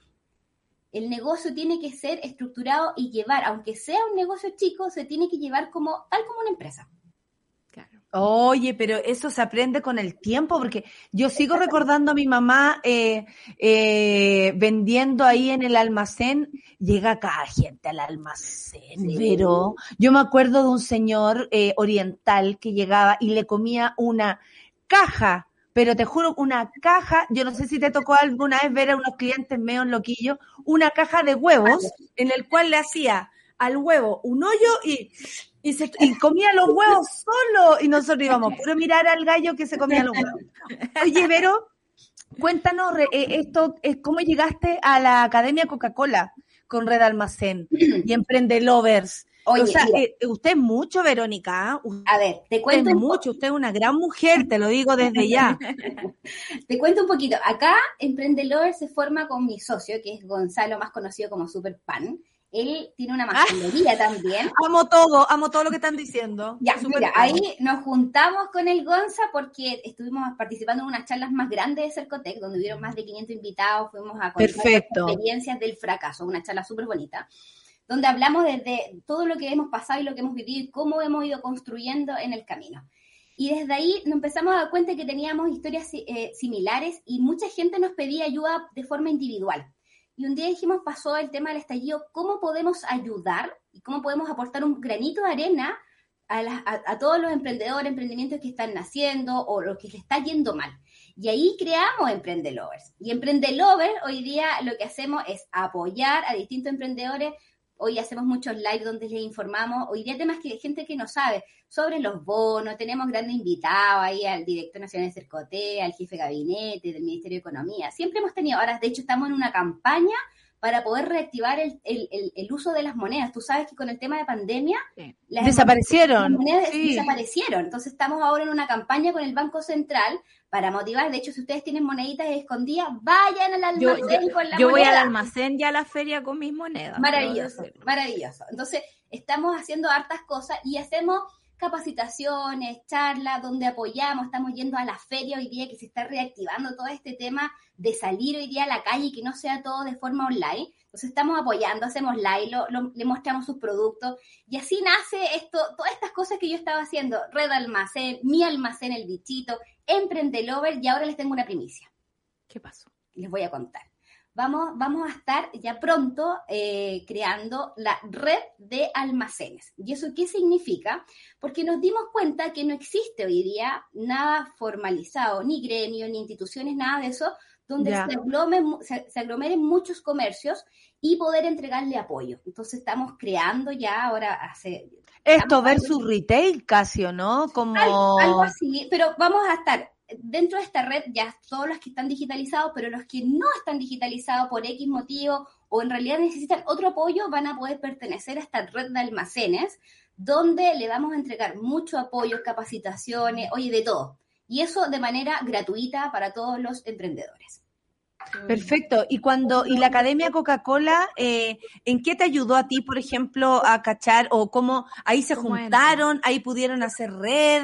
El negocio tiene que ser estructurado y llevar, aunque sea un negocio chico, se tiene que llevar como tal como una empresa. Claro. Oye, pero eso se aprende con el tiempo, porque yo sigo recordando a mi mamá eh, eh, vendiendo ahí en el almacén. Llega cada gente al almacén, sí. Pero yo me acuerdo de un señor eh, oriental que llegaba y le comía una caja. Pero te juro, una caja, yo no sé si te tocó alguna vez ver a unos clientes medio loquillos, una caja de huevos en el cual le hacía al huevo un hoyo y, y, se, y comía los huevos solo. Y nosotros íbamos puro mirar al gallo que se comía los huevos. Oye, Vero, cuéntanos eh, esto, eh, ¿cómo llegaste a la Academia Coca-Cola con Red Almacén y Emprende Lovers? Oye, o sea, eh, usted es mucho, Verónica. Usted a ver, te cuento es mucho. Usted es una gran mujer, te lo digo desde ya. Te cuento un poquito. Acá, Emprende Lovers se forma con mi socio, que es Gonzalo, más conocido como Super Pan. Él tiene una pastelería ah, también. Amo todo, amo todo lo que están diciendo. Ya, mira, ahí nos juntamos con el Gonza porque estuvimos participando en unas charlas más grandes de Cercotec, donde hubieron más de quinientos invitados, fuimos a contar experiencias del fracaso, una charla súper bonita, donde hablamos desde todo lo que hemos pasado y lo que hemos vivido y cómo hemos ido construyendo en el camino. Y desde ahí nos empezamos a dar cuenta que teníamos historias eh, similares y mucha gente nos pedía ayuda de forma individual. Y un día dijimos, pasó el tema del estallido, ¿cómo podemos ayudar y cómo podemos aportar un granito de arena a, la, a, a todos los emprendedores, emprendimientos que están naciendo o los que les está yendo mal? Y ahí creamos Emprendelovers. Y Emprendelovers hoy día lo que hacemos es apoyar a distintos emprendedores. Hoy hacemos muchos live donde les informamos. Hoy día temas que hay gente que no sabe sobre los bonos. Tenemos grandes invitados ahí al director nacional de Cercote, al jefe de gabinete del Ministerio de Economía. Siempre hemos tenido, ahora de hecho estamos en una campaña para poder reactivar el, el, el, el uso de las monedas. Tú sabes que con el tema de pandemia... Sí. Las desaparecieron. Las monedas sí. desaparecieron. Entonces estamos ahora en una campaña con el Banco Central para motivar. De hecho, si ustedes tienen moneditas escondidas, vayan al almacén yo, yo, con la yo moneda. Yo voy al almacén y a la feria con mis monedas. Maravilloso, maravilloso. Entonces, estamos haciendo hartas cosas y hacemos capacitaciones, charlas, donde apoyamos, estamos yendo a la feria hoy día que se está reactivando todo este tema de salir hoy día a la calle y que no sea todo de forma online. Entonces estamos apoyando, hacemos live, lo, lo, le mostramos sus productos y así nace esto, todas estas cosas que yo estaba haciendo, Red Almacén, Mi Almacén, El Bichito, Emprendelover y ahora les tengo una primicia. ¿Qué pasó? Les voy a contar. Vamos, vamos a estar ya pronto eh, creando la red de almacenes. ¿Y eso qué significa? Porque nos dimos cuenta que no existe hoy día nada formalizado, ni gremio, ni instituciones, nada de eso, donde se aglomeren, se, se aglomeren muchos comercios y poder entregarle apoyo. Entonces estamos creando ya ahora hace... Esto versus retail casi, ¿o no? Como... Algo, algo así, pero vamos a estar... Dentro de esta red ya todos los que están digitalizados, pero los que no están digitalizados por X motivo o en realidad necesitan otro apoyo van a poder pertenecer a esta red de almacenes donde le vamos a entregar mucho apoyo, capacitaciones, oye, de todo. Y eso de manera gratuita para todos los emprendedores. Perfecto. Y cuando y la Academia Coca-Cola, eh, ¿en qué te ayudó a ti, por ejemplo, a cachar o cómo ahí se juntaron, ahí pudieron hacer red,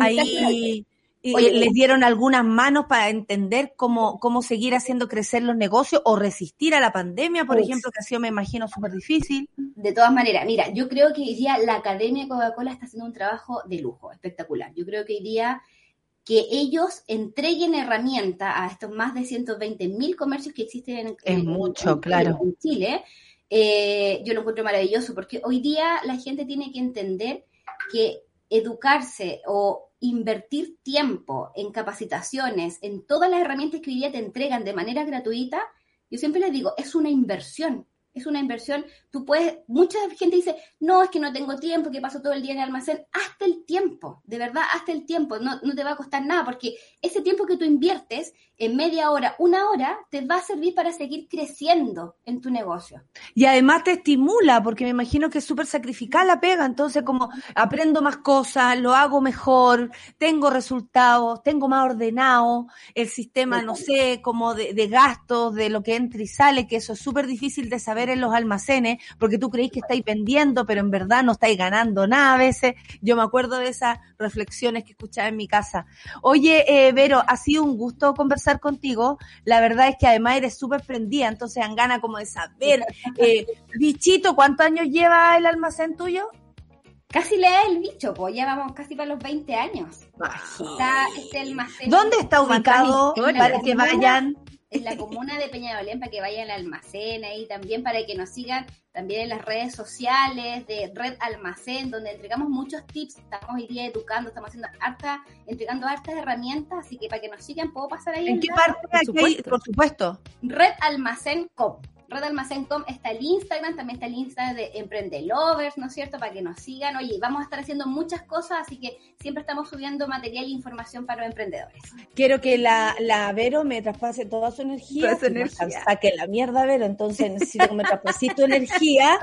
ahí... ¿Y Oye, les dieron algunas manos para entender cómo, cómo seguir haciendo crecer los negocios o resistir a la pandemia, por pues, ejemplo, que ha sido, me imagino, súper difícil? De todas maneras, mira, yo creo que hoy día la Academia Coca-Cola está haciendo un trabajo de lujo, espectacular. Yo creo que hoy día que ellos entreguen herramientas a estos más de ciento veinte mil comercios que existen en, es en, mucho, en, claro. en Chile, eh, yo lo encuentro maravilloso, porque hoy día la gente tiene que entender que educarse o invertir tiempo en capacitaciones, en todas las herramientas que hoy día te entregan de manera gratuita, yo siempre les digo, es una inversión, es una inversión. Tú puedes, mucha gente dice, no, es que no tengo tiempo, que paso todo el día en el almacén. Hazte el tiempo, de verdad, hazte el tiempo, no, no te va a costar nada, porque ese tiempo que tú inviertes en media hora, una hora, te va a servir para seguir creciendo en tu negocio. Y además te estimula, porque me imagino que es súper sacrificar la pega, entonces como aprendo más cosas, lo hago mejor, tengo resultados, tengo más ordenado el sistema, no sé, como de, de gastos, de lo que entra y sale, que eso es súper difícil de saber en los almacenes, porque tú creís que estáis vendiendo, pero en verdad no estáis ganando nada a veces. Yo me acuerdo de esas reflexiones que escuchaba en mi casa. Oye, eh, Vero, ha sido un gusto conversar contigo. La verdad es que además eres súper prendida, entonces dan ganas como de saber. Eh, Bichito, ¿cuántos años lleva el almacén tuyo? Casi le da el bicho, pues ya vamos casi para los veinte años. Está este almacén. ¿Dónde está ubicado? Para que vayan. En la comuna de Peñalolén, para que vayan al almacén ahí también, para que nos sigan también en las redes sociales de Red Almacén, donde entregamos muchos tips, estamos hoy día educando, estamos haciendo harta, entregando hartas herramientas, así que para que nos sigan, ¿puedo pasar ahí? ¿En qué parte? Por supuesto. Por supuesto. Red Almacén punto com. Red Almacén punto com está el Instagram, también está el Instagram de Emprendelovers, ¿no es cierto? Para que nos sigan. Oye, vamos a estar haciendo muchas cosas, así que siempre estamos subiendo material e información para los emprendedores. Quiero que la, la Vero me traspase toda su energía. Toda su energía. Saque la mierda, Vero, entonces necesito que me traspases tu energía.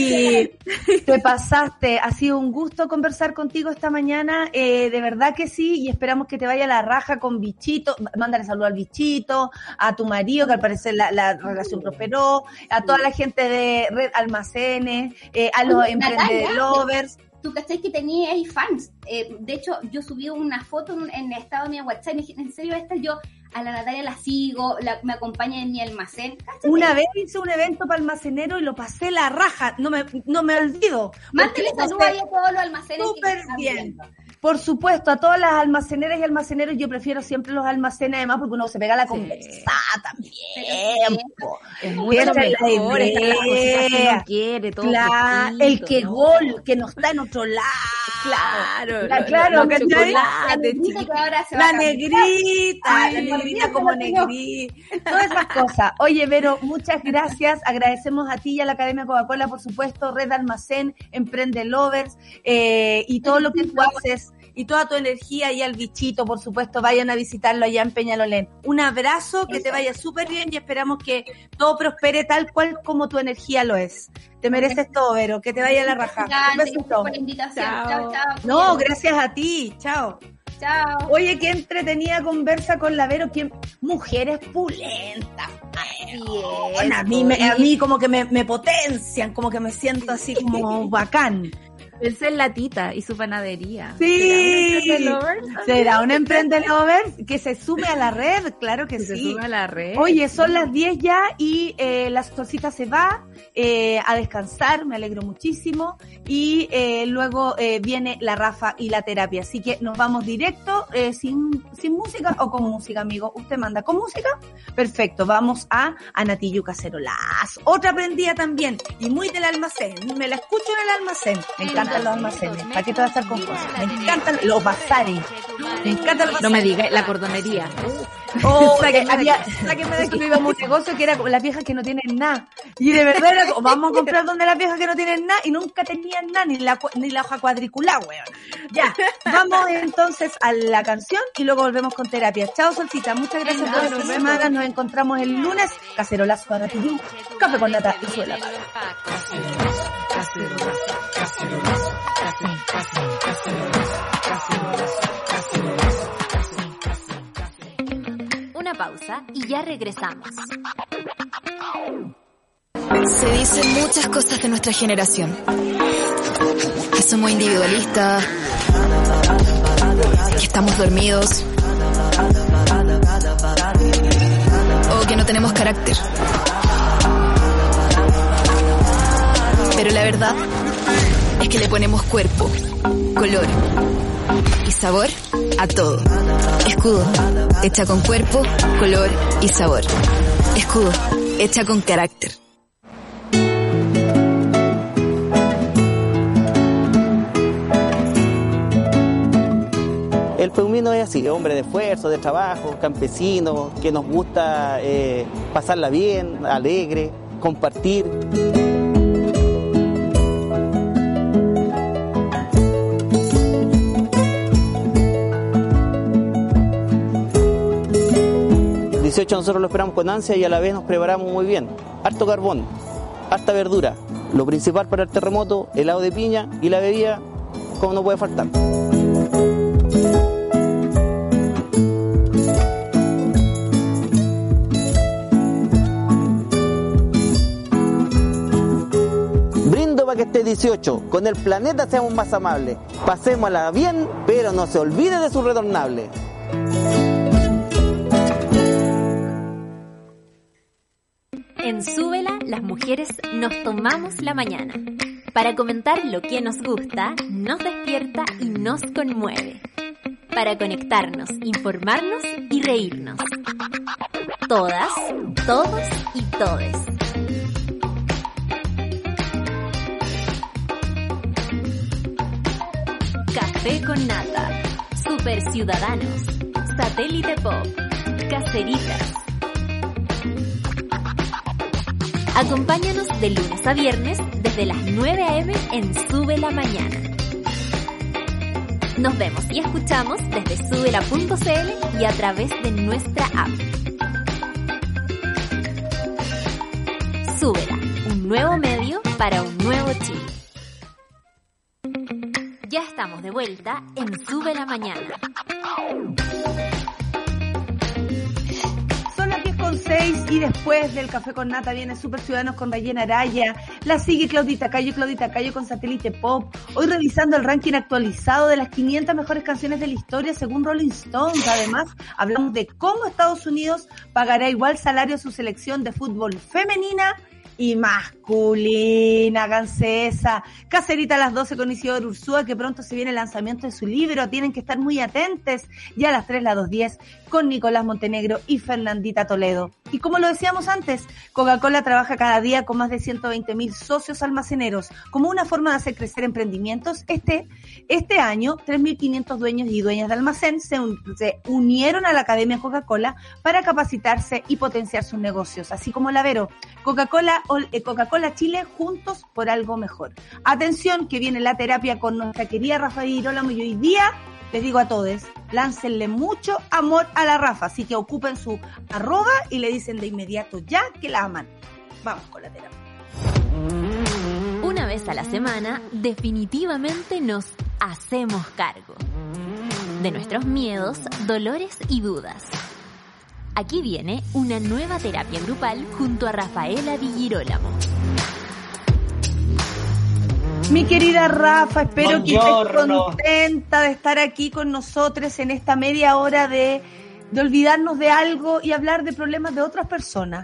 Y te pasaste. Ha sido un gusto conversar contigo esta mañana, eh, de verdad que sí, y esperamos que te vaya la raja con Bichito. Mándale saludo al Bichito, a tu marido, que al parecer la, la relación prosperó, a toda la gente de Red Almacenes, eh, a los Emprendelovers. Tú cachai que tenía ahí fans. Eh, de hecho, yo subí una foto en, en el estado de mi WhatsApp y me dije, ¿en serio esta? Yo a la Natalia la sigo, la, me acompaña en mi almacén. ¿Cáchate? Una vez hice un evento para almacenero y lo pasé la raja, no me, no me olvido. Mándale saludos ahí a todos los almacenes. Súper bien. Por supuesto, a todas las almaceneras y almaceneros, yo prefiero siempre los almacenes, además, porque uno se pega la Sí. conversada también. po. Es Y mucho esa es la mejor, están las cositas que idea. uno quiere, todo Claro, fresquito, el que ¿no? gol, que no está en otro lado. Claro, La- lo- claro, los ¿cachai? chocolates, Chiquita que ahora se va La a cambiar. negrita, Ay, la me negrita olvidé, como se lo pidió. negrita, todas esas cosas. Oye, Vero, muchas gracias. Agradecemos a ti y a la Academia Coca-Cola, por supuesto, Red Almacén, Emprende Lovers, eh, y todo lo que tú haces, y toda tu energía, y al bichito, por supuesto, vayan a visitarlo allá en Peñalolén. Un abrazo, que te vaya súper bien y esperamos que todo prospere tal cual como tu energía lo es. Te mereces todo, Vero, que te vaya a la raja. Un Gracias besito. por la invitación. Chao. Chao, chao. No, gracias a ti. Chao. Chao. Oye, qué entretenida conversa con la Vero, que mujeres pulentas. Bueno, a mí, me, a mí como que me, me potencian, como que me siento así como bacán. Pensé en la Tita y su panadería. Sí. ¿Será un Emprende Lovers? ¿Será un emprendedor que se sume a la red? Claro que Que se sí. suba a la red. Oye, son las diez ya y eh, la Solcita se va eh, a descansar, me alegro muchísimo. Y eh, luego eh, viene la Rafa y la terapia. Así que nos vamos directo, eh, sin, sin música o con música, amigo. ¿Usted manda con música? Perfecto, vamos a Anatillo Cacerolazo. Otra prendida también y muy del almacén. Me la escucho en el almacén. Me encantan los almacenes. ¿Para qué te vas a estar con cosas? Me encantan los bazares. Me encantan los No me bazares. diga, la cordonería. Oh, Sáquenme eh, de había, sáquenme de aquí, íbamos a un negocio que era como las viejas que no tienen nada. Y de verdad era como, vamos a comprar donde las viejas que no tienen nada y nunca tenían nada, ni la, cu- ni la hoja cuadriculada, weón. Ya, vamos entonces a la canción y luego volvemos con terapia. Chao, Solcita, muchas gracias por esta semana. Nos encontramos el lunes. Cacerolazo para ti, café con nata y suela. Una pausa y ya regresamos. Se dicen muchas cosas de nuestra generación. Que somos individualistas, que estamos dormidos, o que no tenemos carácter. Pero la verdad es que le ponemos cuerpo, color y sabor a todo. Escudo, hecha con cuerpo, color y sabor. Escudo, hecha con carácter. El peumino es así, hombre de esfuerzo, de trabajo, campesino, que nos gusta eh, pasarla bien, alegre, compartir. dieciocho nosotros lo esperamos con ansia y a la vez nos preparamos muy bien. Harto carbón, harta verdura. Lo principal para el terremoto, helado de piña y la bebida, como no puede faltar. Brindo para que esté dieciocho, con el planeta seamos más amables. Pasémosla bien, pero no se olvide de su retornable. En Súbela, las mujeres nos tomamos la mañana para comentar lo que nos gusta, nos despierta y nos conmueve. Para conectarnos, informarnos y reírnos. Todas, todos y todes. Café con nata, Super Ciudadanos, Satélite Pop, Caceritas. Acompáñanos de lunes a viernes desde las nueve a eme en Sube la Mañana. Nos vemos y escuchamos desde subela punto cl y a través de nuestra app. Súbela, un nuevo medio para un nuevo Chile. Ya estamos de vuelta en Sube la Mañana. Son las diez con seis y después del Café con Nata viene Super Ciudadanos con Rayena Araya. La sigue Claudita Cayo, Claudita Cayo con Satélite Pop. Hoy revisando el ranking actualizado de las quinientas mejores canciones de la historia según Rolling Stones. Además, hablamos de cómo Estados Unidos pagará igual salario a su selección de fútbol femenina y masculina, háganse esa. Cacerita a las doce con Isidoro Ursúa, que pronto se viene el lanzamiento de su libro, tienen que estar muy atentos. Y a las tres, las dos diez, con Nicolás Montenegro y Fernandita Toledo. Y como lo decíamos antes, Coca-Cola trabaja cada día con más de ciento veinte mil socios almaceneros. Como una forma de hacer crecer emprendimientos, este, este año, tres mil quinientos dueños y dueñas de almacén se, un, se unieron a la Academia Coca-Cola para capacitarse y potenciar sus negocios, así como la Vero. Coca-Cola, Coca-Cola Chile, juntos por algo mejor. Atención, que viene la terapia con nuestra querida Rafa Girolamo, y hoy día les digo a todos, láncenle mucho amor a la Rafa, así que ocupen su arroba y le dicen de inmediato ya que la aman. Vamos con la terapia. Una vez a la semana, definitivamente nos hacemos cargo de nuestros miedos, dolores y dudas. Aquí viene una nueva terapia grupal junto a Rafaela Di Girolamo. Mi querida Rafa, espero Buongiorno. que estés contenta de estar aquí con nosotros en esta media hora de, de olvidarnos de algo y hablar de problemas de otras personas.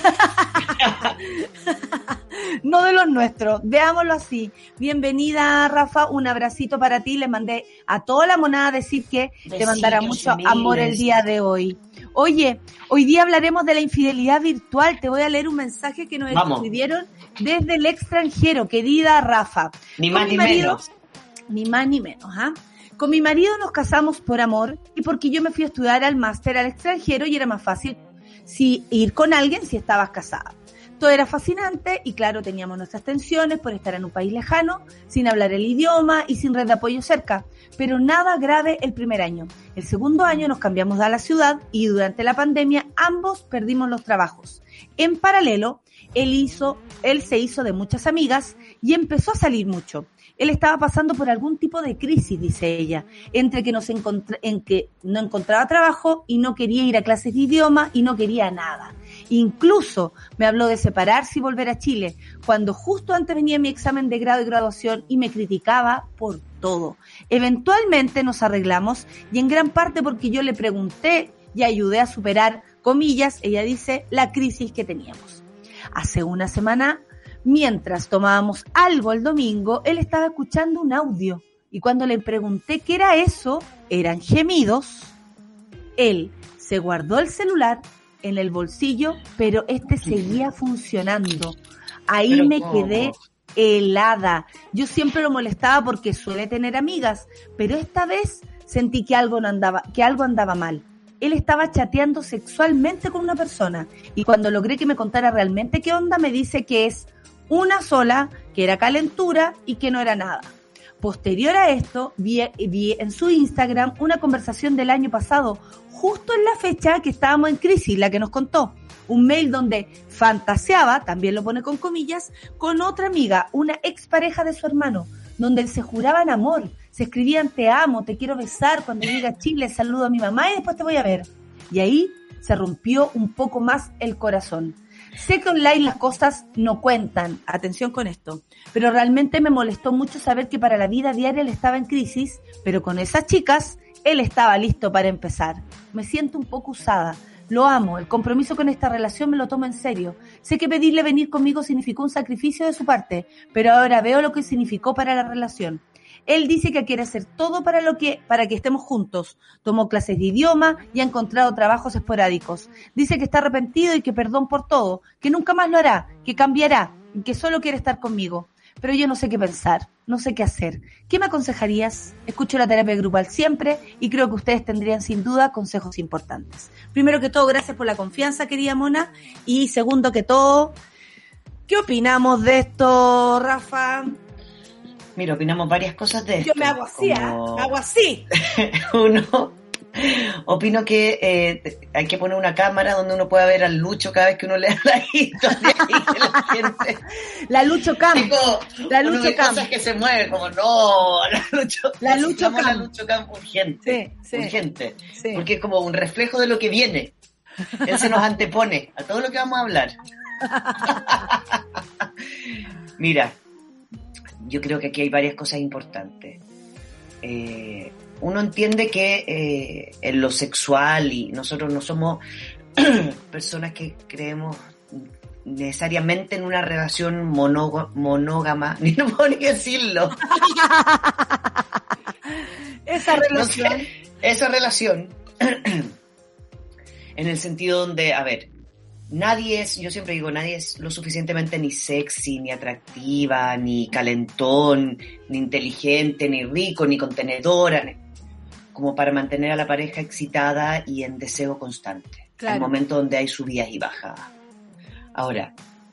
No de los nuestros, veámoslo así. Bienvenida, Rafa, un abracito para ti. Le mandé a toda la monada a decir que Besitos, te mandará mucho miles. amor el día de hoy. Oye, hoy día hablaremos de la infidelidad virtual. Te voy a leer un mensaje que nos Vamos. escribieron desde el extranjero, querida Rafa. Ni Con más mi ni marido- menos. Ni más ni menos, ¿ah? Con mi marido nos casamos por amor y porque yo me fui a estudiar al máster al extranjero y era más fácil si ir con alguien si estabas casada. Todo era fascinante y claro, teníamos nuestras tensiones por estar en un país lejano, sin hablar el idioma y sin red de apoyo cerca, pero nada grave el primer año. El segundo año nos cambiamos a la ciudad y durante la pandemia ambos perdimos los trabajos. En paralelo, él hizo, él se hizo de muchas amigas y empezó a salir mucho. Él estaba pasando por algún tipo de crisis, dice ella, entre que, nos encontra- en que no encontraba trabajo y no quería ir a clases de idioma y no quería nada. Incluso me habló de separarse y volver a Chile, cuando justo antes venía mi examen de grado y graduación y me criticaba por todo. Eventualmente nos arreglamos y en gran parte porque yo le pregunté y ayudé a superar, comillas, ella dice, la crisis que teníamos. Hace una semana, mientras tomábamos algo el domingo, él estaba escuchando un audio y cuando le pregunté qué era eso, eran gemidos. Él se guardó el celular en el bolsillo, pero este seguía funcionando. Ahí ¿Pero me cómo? quedé helada. Yo siempre lo molestaba porque suele tener amigas, pero esta vez sentí que algo no andaba, que algo andaba mal. Él estaba chateando sexualmente con una persona y cuando logré que me contara realmente qué onda, me dice que es una sola, que era calentura y que no era nada. Posterior a esto, vi, vi en su Instagram una conversación del año pasado, justo en la fecha que estábamos en crisis, la que nos contó. Un mail donde fantaseaba, también lo pone con comillas, con otra amiga, una expareja de su hermano, donde se juraban amor, se escribían te amo, te quiero besar, cuando llegue a Chile saludo a mi mamá y después te voy a ver. Y ahí se rompió un poco más el corazón. Sé que online las cosas no cuentan, atención con esto, pero realmente me molestó mucho saber que para la vida diaria él estaba en crisis, pero con esas chicas él estaba listo para empezar. Me siento un poco usada, lo amo, el compromiso con esta relación me lo tomo en serio. Sé que pedirle venir conmigo significó un sacrificio de su parte, pero ahora veo lo que significó para la relación. Él dice que quiere hacer todo para lo que para que estemos juntos. Tomó clases de idioma y ha encontrado trabajos esporádicos. Dice que está arrepentido y que perdón por todo, que nunca más lo hará, que cambiará, y que solo quiere estar conmigo. Pero yo no sé qué pensar, no sé qué hacer. ¿Qué me aconsejarías? Escucho la terapia grupal siempre y creo que ustedes tendrían sin duda consejos importantes. Primero que todo, gracias por la confianza, querida Mona. Y segundo que todo, ¿qué opinamos de esto, Rafa? Mira, opinamos varias cosas de esto. Yo me hago así, como... ¿eh? Hago así. Uno, opino que eh, hay que poner una cámara donde uno pueda ver al Lucho cada vez que uno le da la historia y que la gente... La Lucho Cam. Digo, La uno Lucho ve Cam. cosas que se mueven, como no, la Lucho, La Lucho necesitamos Cam. la Lucho Cam urgente, Sí, sí. urgente, Sí. porque es como un reflejo de lo que viene. Él se nos antepone a todo lo que vamos a hablar. Mira, yo creo que aquí hay varias cosas importantes. Eh, uno entiende que eh, en lo sexual, y nosotros no somos personas que creemos necesariamente en una relación monóg- monógama, ni no puedo ni decirlo. Esa relación. No sé, esa relación, en el sentido donde, a ver, nadie es, yo siempre digo, nadie es lo suficientemente ni sexy, ni atractiva, ni calentón, ni inteligente, ni rico, ni contenedora, ni, como para mantener a la pareja excitada y en deseo constante. Claro. Hay momentos donde hay subidas y bajadas. Ahora,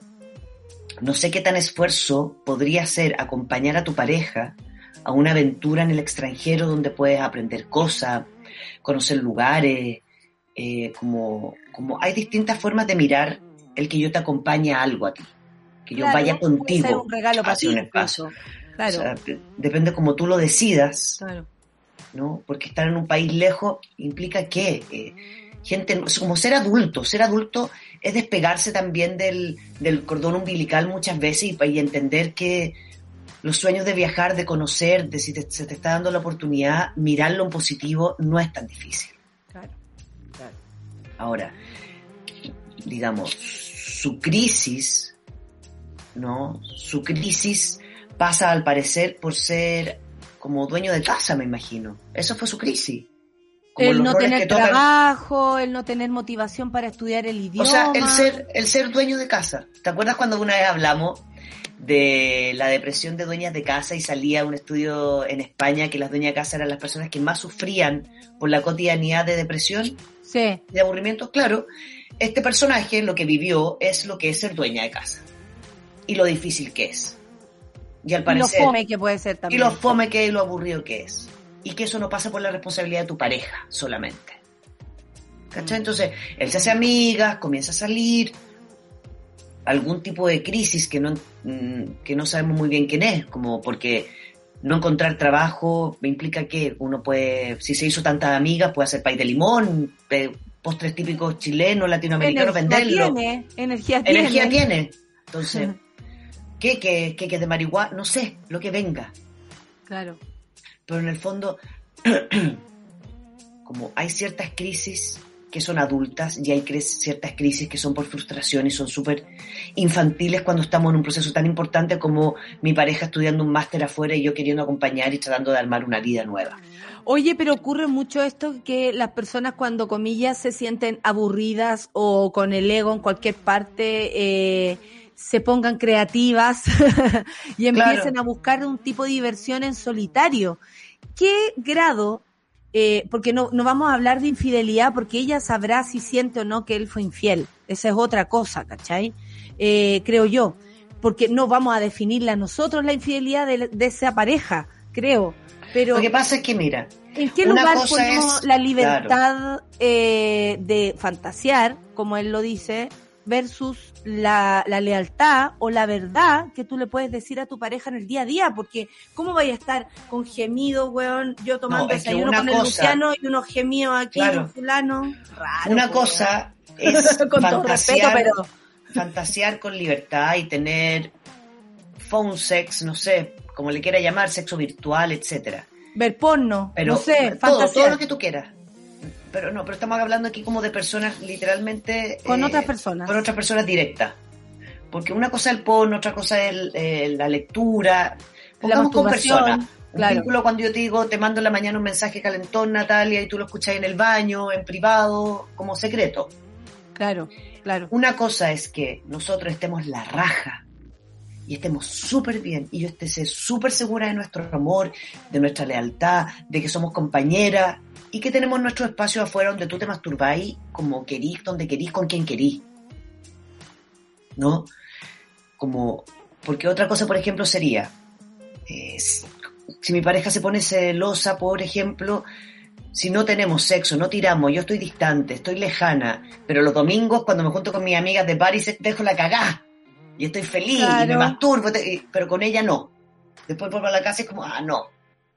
no sé qué tan esfuerzo podría ser acompañar a tu pareja a una aventura en el extranjero donde puedes aprender cosas, conocer lugares, eh, como, como hay distintas formas de mirar el que yo te acompañe a algo a ti, que yo Claro, vaya puede contigo ser un regalo para hacia ti, un espacio. incluso. Claro. O sea, de- depende como tú lo decidas, Claro. ¿no? Porque estar en un país lejos implica que eh, gente, como ser adulto, ser adulto es despegarse también del, del cordón umbilical muchas veces y, y entender que los sueños de viajar, de conocer, de si te, se te está dando la oportunidad, mirarlo en positivo no es tan difícil. Claro. Claro. Ahora, digamos, su crisis, ¿no? Su crisis pasa al parecer por ser como dueño de casa, me imagino. Eso fue su crisis. Como El los no roles tener que tocan- trabajo, el no tener motivación para estudiar el O idioma. sea, el ser, el ser dueño de casa. ¿Te acuerdas cuando una vez hablamos de la depresión de dueñas de casa y salía un estudio en España que las dueñas de casa eran las personas que más sufrían por la cotidianidad de depresión, Sí. de aburrimiento? Claro, este personaje lo que vivió es lo que es ser dueña de casa y lo difícil que es. Y al Y lo parecer, fome que puede ser y también. lo fome que es y lo aburrido que es. Y que eso no pasa por la responsabilidad de tu pareja solamente. ¿Cachai? Entonces, él se hace amigas, comienza a salir, algún tipo de crisis que no, mm, que no sabemos muy bien quién es, como porque no encontrar trabajo implica que uno puede, si se hizo tantas amigas, puede hacer pay de limón, pe- postres típicos chilenos, latinoamericanos, Energía venderlo. tiene, energía tiene. Energía tiene. Entonces, ¿qué? ¿Qué, qué, qué de marihuana? No sé, lo que venga. Claro. Pero en el fondo, como hay ciertas crisis que son adultas y hay cre- ciertas crisis que son por frustración y son súper infantiles cuando estamos en un proceso tan importante como mi pareja estudiando un máster afuera y yo queriendo acompañar y tratando de armar una vida nueva. Oye, pero ocurre mucho esto que las personas cuando, comillas, se sienten aburridas o con el ego en cualquier parte, eh, se pongan creativas y empiecen Claro. a buscar un tipo de diversión en solitario. ¿Qué grado? Eh, porque no, no vamos a hablar de infidelidad porque ella sabrá si siente o no que él fue infiel. Esa es otra cosa, ¿cachai? Eh, creo yo. Porque no vamos a definirla nosotros la infidelidad de, de esa pareja, creo. Pero Lo que pasa es que, mira, ¿en qué una lugar cosa ponemos es- la libertad eh, de fantasear, como él lo dice, versus la, la lealtad o la verdad que tú le puedes decir a tu pareja en el día a día? Porque ¿cómo vaya a estar con gemidos, weón, yo tomando No, es que desayuno una con el cosa- Luciano y unos gemidos aquí, Claro. un fulano? Raro, una po, cosa es Con todo respeto, fantasear, pero- fantasear con libertad y tener phone sex, no sé, como le quiera llamar, sexo virtual, etcétera. ver porno, Pero no sé, todo, fantasear todo lo que tú quieras. Pero no, pero estamos hablando aquí como de personas literalmente... con eh, otras personas. Con otras personas directas. Porque una cosa es el porno, otra cosa es el- eh, la lectura. Pongamos con masturbación, personas. Un claro. vínculo cuando yo te digo, te mando en la mañana un mensaje calentón, Natalia, y tú lo escuchas en el baño, en privado, como secreto. Claro, claro. Una cosa es que nosotros estemos la raja y estemos súper bien y yo esté súper segura de nuestro amor, de nuestra lealtad, de que somos compañeras y que tenemos nuestro espacio afuera donde tú te masturbáis como querís, donde querís, con quien querís. ¿No? Como, porque otra cosa, por ejemplo, sería, eh, si, si mi pareja se pone celosa, por ejemplo, si no tenemos sexo, no tiramos, yo estoy distante, estoy lejana, pero los domingos cuando me junto con mis amigas de París dejo la cagá y estoy feliz y me Claro. masturbo, te- pero con ella no. Después vuelvo a la casa y es como, ah, no.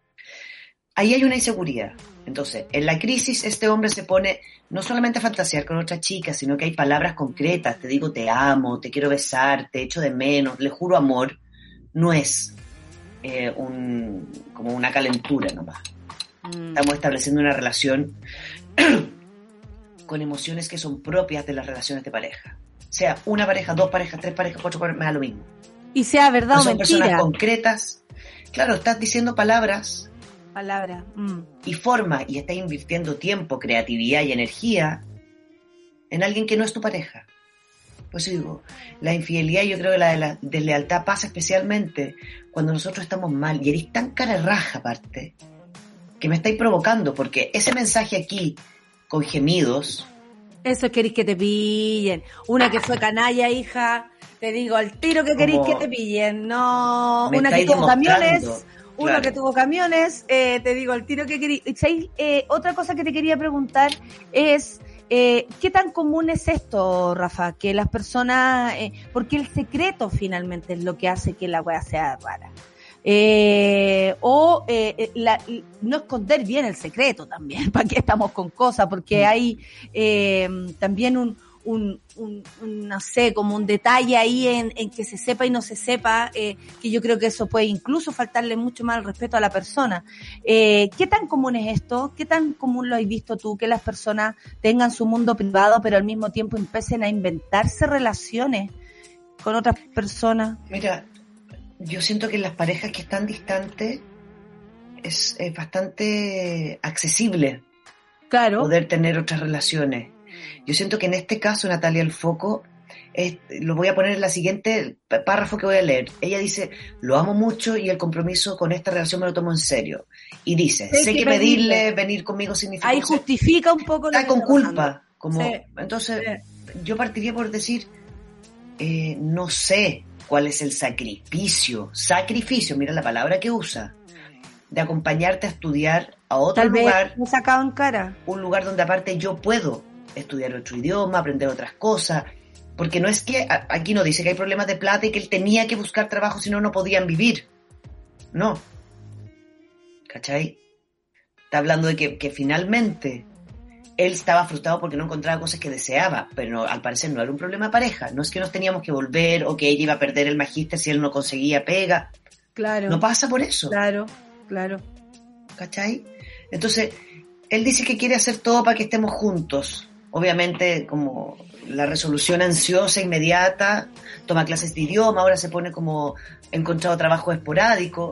Ahí hay una inseguridad. Entonces, en la crisis este hombre se pone no solamente a fantasear con otra chica, sino que hay palabras concretas, te digo te amo, te quiero besar, te echo de menos, le juro amor. No es eh, un, como una calentura nomás. Mm. Estamos estableciendo una relación con emociones que son propias de las relaciones de pareja. sea una pareja, dos parejas, tres parejas, cuatro parejas, me da lo mismo. Y sea verdad no o son mentira. Personas concretas. Claro, estás diciendo palabras. Palabras. Mm. Y forma, y estás invirtiendo tiempo, creatividad y energía en alguien que no es tu pareja. Pues digo, la infidelidad, yo creo que la de la deslealtad pasa especialmente cuando nosotros estamos mal, y eres tan cara raja aparte, que me estáis provocando, porque ese mensaje aquí, con gemidos... Eso queréis que te pillen. Una que fue canalla, hija, te digo al tiro que queréis que te pillen. No, una que tuvo camiones, claro. Uno que tuvo camiones, eh, te digo al tiro que queréis. Eh, otra cosa que te quería preguntar es... Eh, ¿qué tan común es esto, Rafa? Que las personas, eh, porque el secreto finalmente es lo que hace que la weá sea rara. Eh, o eh, la, no esconder bien el secreto también, ¿para qué estamos con cosas? Porque hay eh, también un, un, un, un, no sé, como un detalle ahí en, en que se sepa y no se sepa, eh, que yo creo que eso puede incluso faltarle mucho más al respeto a la persona. Eh, ¿qué tan común es esto? ¿Qué tan común lo has visto tú? Que las personas tengan su mundo privado, pero al mismo tiempo empiecen a inventarse relaciones con otras personas. Mira, yo siento que en las parejas que están distantes es, es bastante accesible, claro, poder tener otras relaciones. Yo siento que en este caso, Natalia, el foco, es, lo voy a poner en la siguiente párrafo que voy a leer. Ella dice, lo amo mucho y el compromiso con esta relación me lo tomo en serio. Y dice, sé, sé que, que pedirle, pedirle venir conmigo significa... Ahí justifica un poco... Está con culpa. Como, sí. Entonces, sí. Yo partiría por decir, eh, no sé cuál es el sacrificio, sacrificio, mira la palabra que usa, de acompañarte a estudiar a otro Tal lugar. Vez me sacado en cara. Un lugar donde aparte yo puedo estudiar otro idioma, aprender otras cosas, porque no es que, aquí no dice que hay problemas de plata y que él tenía que buscar trabajo, si no, no podían vivir. No. ¿Cachai? Está hablando de que, que finalmente él estaba frustrado porque no encontraba cosas que deseaba, pero no, al parecer no era un problema de pareja. No es que nos teníamos que volver o que ella iba a perder el magíster si él no conseguía pega. Claro. No pasa por eso. Claro, claro. ¿Cachai? Entonces, él dice que quiere hacer todo para que estemos juntos. Obviamente, como la resolución ansiosa, inmediata, toma clases de idioma, ahora se pone como encontrado trabajo esporádico.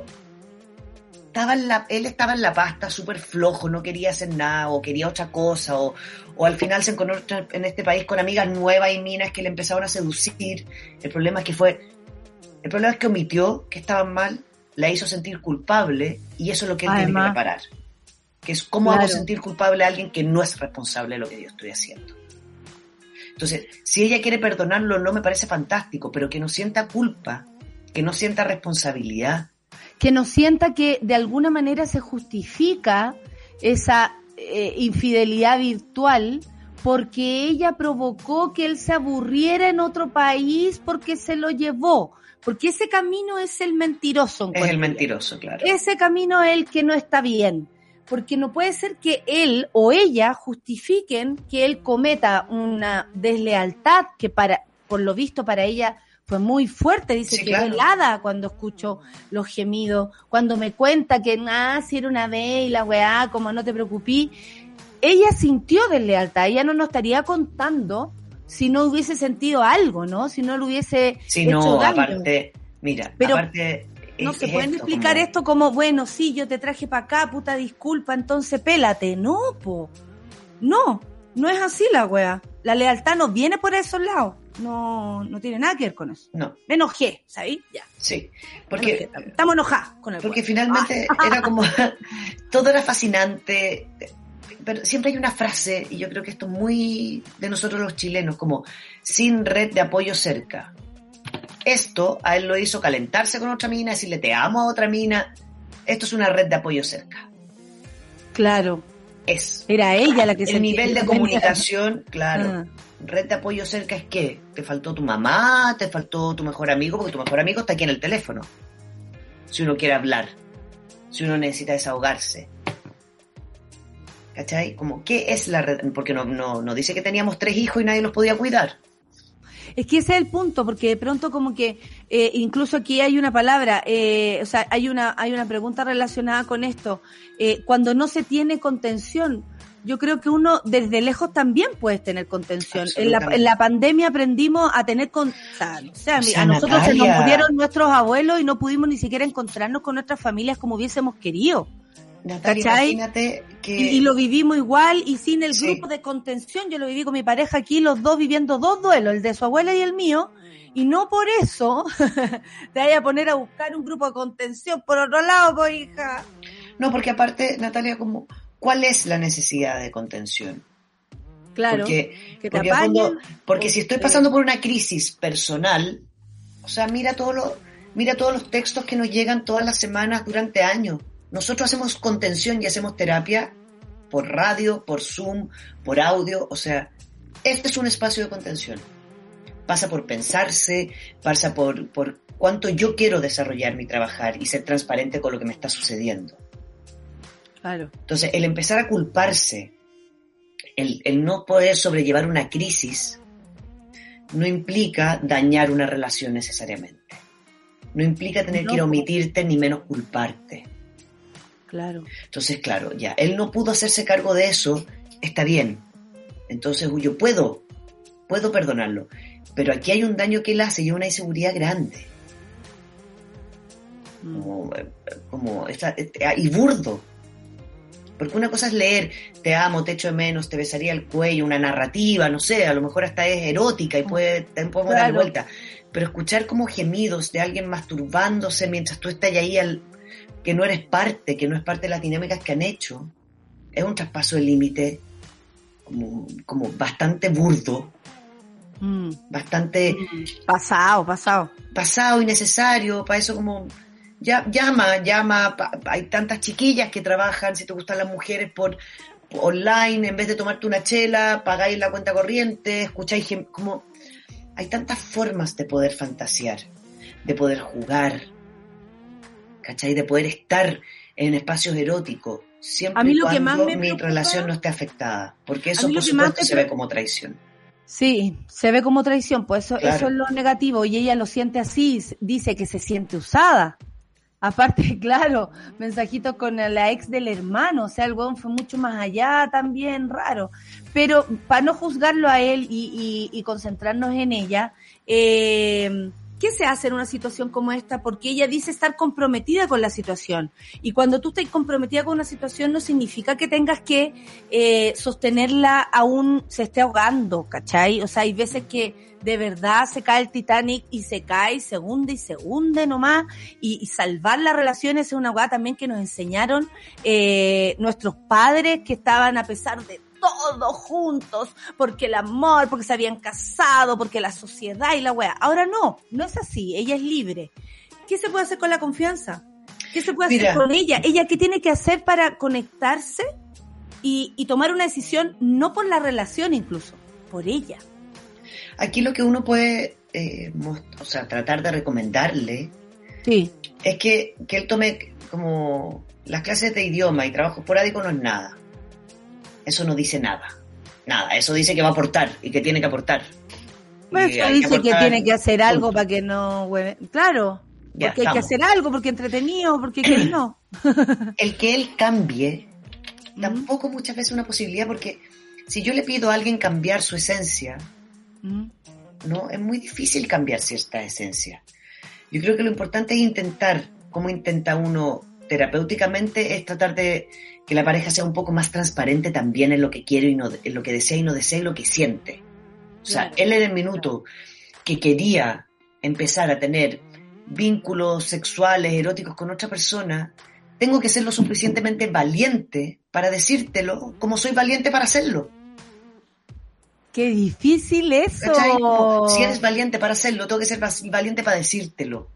Estaba en la, él estaba en la pasta súper flojo, no quería hacer nada, o quería otra cosa, o, o al final se encontró en este país con amigas nuevas y minas que le empezaron a seducir. El problema es que fue, el problema es que omitió que estaban mal, la hizo sentir culpable, y eso es lo que él Además, tiene que reparar. Que es cómo claro. hago sentir culpable a alguien que no es responsable de lo que yo estoy haciendo. Entonces, si ella quiere perdonarlo, no me parece fantástico, pero que no sienta culpa, que no sienta responsabilidad. Que no sienta que de alguna manera se justifica esa eh, infidelidad virtual porque ella provocó que él se aburriera en otro país porque se lo llevó. Porque ese camino es el mentiroso. Es el mentiroso, claro. Ese camino es el que no está bien. Porque no puede ser que él o ella justifiquen que él cometa una deslealtad que para, por lo visto para ella fue muy fuerte. Dice sí, que claro. helada cuando escucho los gemidos, cuando me cuenta que ah, si era una vez y la weá, como no te preocupí. Ella sintió deslealtad, ella no nos estaría contando si no hubiese sentido algo, ¿no? Si no lo hubiese sí, hecho no, daño. aparte, mira, Pero, aparte... No es, se es pueden esto, explicar como... esto como, bueno, sí, yo te traje para acá, puta disculpa, entonces pélate. No, po. No, no es así la wea. La lealtad no viene por esos lados. No, no tiene nada que ver con eso. No. Me enojé, ¿sabes? Ya. Sí, porque... Estamos enojados con el Porque wea. finalmente ah. era como... todo era fascinante, pero siempre hay una frase, y yo creo que esto es muy de nosotros los chilenos, como sin red de apoyo cerca. Esto a él lo hizo calentarse con otra mina, decirle te amo a otra mina. Esto es una red de apoyo cerca. Claro. Es. Era ella la que el se... El nivel de comunicación, claro. Ah. Red de apoyo cerca es que te faltó tu mamá, te faltó tu mejor amigo, porque tu mejor amigo está aquí en el teléfono. Si uno quiere hablar, si uno necesita desahogarse. ¿Cachai? Como, ¿qué es la red? Porque no, no, no dice que teníamos tres hijos y nadie los podía cuidar. Es que ese es el punto, porque de pronto como que eh, incluso aquí hay una palabra, eh, o sea, hay una hay una pregunta relacionada con esto. Eh, cuando no se tiene contención, yo creo que uno desde lejos también puede tener contención. En la, en la pandemia aprendimos a tener con, o sea, o sea, o sea, a nosotros Natalia, se nos murieron nuestros abuelos y no pudimos ni siquiera encontrarnos con nuestras familias como hubiésemos querido. Natalia, ¿cachai? Imagínate que... Y, y lo vivimos igual y sin el sí. grupo de contención. Yo lo viví con mi pareja aquí, los dos viviendo dos duelos, el de su abuela y el mío. Y no por eso te vayas a poner a buscar un grupo de contención por otro lado, pues, hija. No, porque aparte, Natalia, como, ¿cuál es la necesidad de contención? Claro. Porque, que te porque, apañen, fondo, porque si estoy pasando por una crisis personal, o sea, mira todo lo, mira todos los textos que nos llegan todas las semanas durante años. Nosotros hacemos contención y hacemos terapia por radio, por Zoom, por audio, o sea, este es un espacio de contención. Pasa por pensarse, pasa por, por cuánto yo quiero desarrollar mi trabajar y ser transparente con lo que me está sucediendo. Claro. Entonces, el empezar a culparse, el, el no poder sobrellevar una crisis, no implica dañar una relación necesariamente. No implica tener no. que ir a omitirte ni menos culparte. Claro. Entonces, claro, ya, él no pudo hacerse cargo de eso, está bien. Entonces, yo puedo, puedo perdonarlo. Pero aquí hay un daño que él hace y una inseguridad grande. Como, como esta, y burdo. Porque una cosa es leer, te amo, te echo de menos, te besaría el cuello, una narrativa, no sé, a lo mejor hasta es erótica y puede, te podemos claro. dar vuelta. Pero escuchar como gemidos de alguien masturbándose mientras tú estás ahí, al, que no eres parte, que no es parte de las dinámicas que han hecho, es un traspaso de límite como, como bastante burdo. Mm. Bastante mm. pasado, pasado pasado, innecesario, para eso como ya, llama, llama, pa, hay tantas chiquillas que trabajan, si te gustan las mujeres por, por online, en vez de tomarte una chela, pagáis la cuenta corriente, escucháis como hay tantas formas de poder fantasear, de poder jugar, ¿cachai? De poder estar en espacios eróticos, siempre a mí y lo cuando que más me mi preocupa, relación no esté afectada, porque eso por más supuesto se ve como traición. Sí, se ve como traición, pues eso, claro. eso es lo negativo y ella lo siente así, dice que se siente usada. Aparte, claro, mensajitos con la ex del hermano, o sea, el huevón fue mucho más allá también, raro. Pero para no juzgarlo a él y, y, y concentrarnos en ella, eh, ¿qué se hace en una situación como esta? Porque ella dice estar comprometida con la situación. Y cuando tú estás comprometida con una situación no significa que tengas que eh, sostenerla aún se esté ahogando, ¿cachai? O sea, hay veces que de verdad se cae el Titanic y se cae y se hunde y se hunde nomás. Y, y salvar las relaciones es una hueá también que nos enseñaron eh, nuestros padres que estaban a pesar de todos juntos, porque el amor, porque se habían casado, porque la sociedad y la wea. Ahora no, no es así, ella es libre. ¿Qué se puede hacer con la confianza? ¿Qué se puede Mira. hacer con ella? ¿Ella qué tiene que hacer para conectarse y, y tomar una decisión, no por la relación incluso, por ella? Aquí lo que uno puede, eh, most- o sea, tratar de recomendarle Sí. es que, que él tome como las clases de idioma y trabajo esporádico no es nada. Eso no dice nada. Nada, eso dice que va a aportar y que tiene que aportar. Pues Y eso hay dice que, aportar, tiene que hacer algo punto. para que no hueve. Claro, Ya, porque hay que estamos. hacer algo, porque entretenido, porque que no. El que él cambie tampoco muchas veces es una posibilidad, porque si yo le pido a alguien cambiar su esencia, Mm. no, es muy difícil cambiar cierta esencia. Yo creo que lo importante es intentar, como intenta uno terapéuticamente, es tratar de que la pareja sea un poco más transparente también en lo que quiere y no, en lo que desea y no desea y lo que siente. O sea, Claro. él en el minuto que quería empezar a tener vínculos sexuales, eróticos con otra persona, tengo que ser lo suficientemente valiente para decírtelo, como soy valiente para hacerlo. Qué difícil eso. ¿Cachai? Como, si eres valiente para hacerlo, tengo que ser vas- valiente para decírtelo.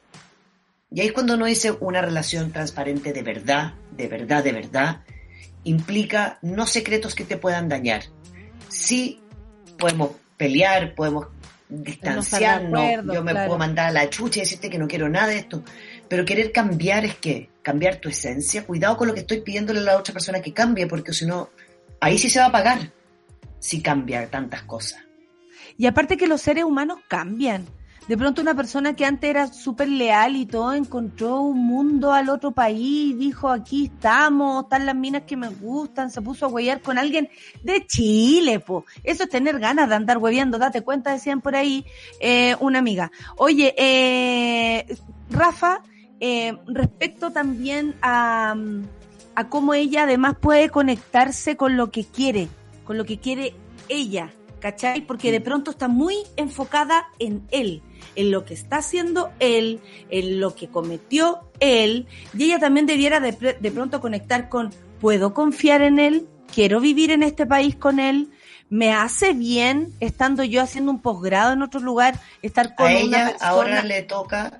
Y ahí es cuando uno dice una relación transparente de verdad, de verdad, de verdad, implica no secretos que te puedan dañar. Sí podemos pelear, podemos distanciarnos, No estar de acuerdo, yo me claro. puedo mandar a la chucha y decirte que no quiero nada de esto, pero querer cambiar es ¿qué? Cambiar tu esencia. Cuidado con lo que estoy pidiéndole a la otra persona que cambie, porque si no, ahí sí se va a pagar si cambia tantas cosas. Y aparte que los seres humanos cambian. De pronto una persona que antes era súper leal y todo, encontró un mundo al otro país, dijo, aquí estamos, están las minas que me gustan, se puso a huevear con alguien de Chile, po. Eso es tener ganas de andar hueveando, date cuenta, decían por ahí eh, una amiga. Oye, eh, Rafa, eh, respecto también a, a cómo ella además puede conectarse con lo que quiere, con lo que quiere ella, ¿cachai? Porque de pronto está muy enfocada en él, en lo que está haciendo él, en lo que cometió él, y ella también debiera de, de pronto conectar con, ¿puedo confiar en él? ¿Quiero vivir en este país con él? ¿Me hace bien, estando yo haciendo un posgrado en otro lugar, estar con a una ella persona? Ahora le toca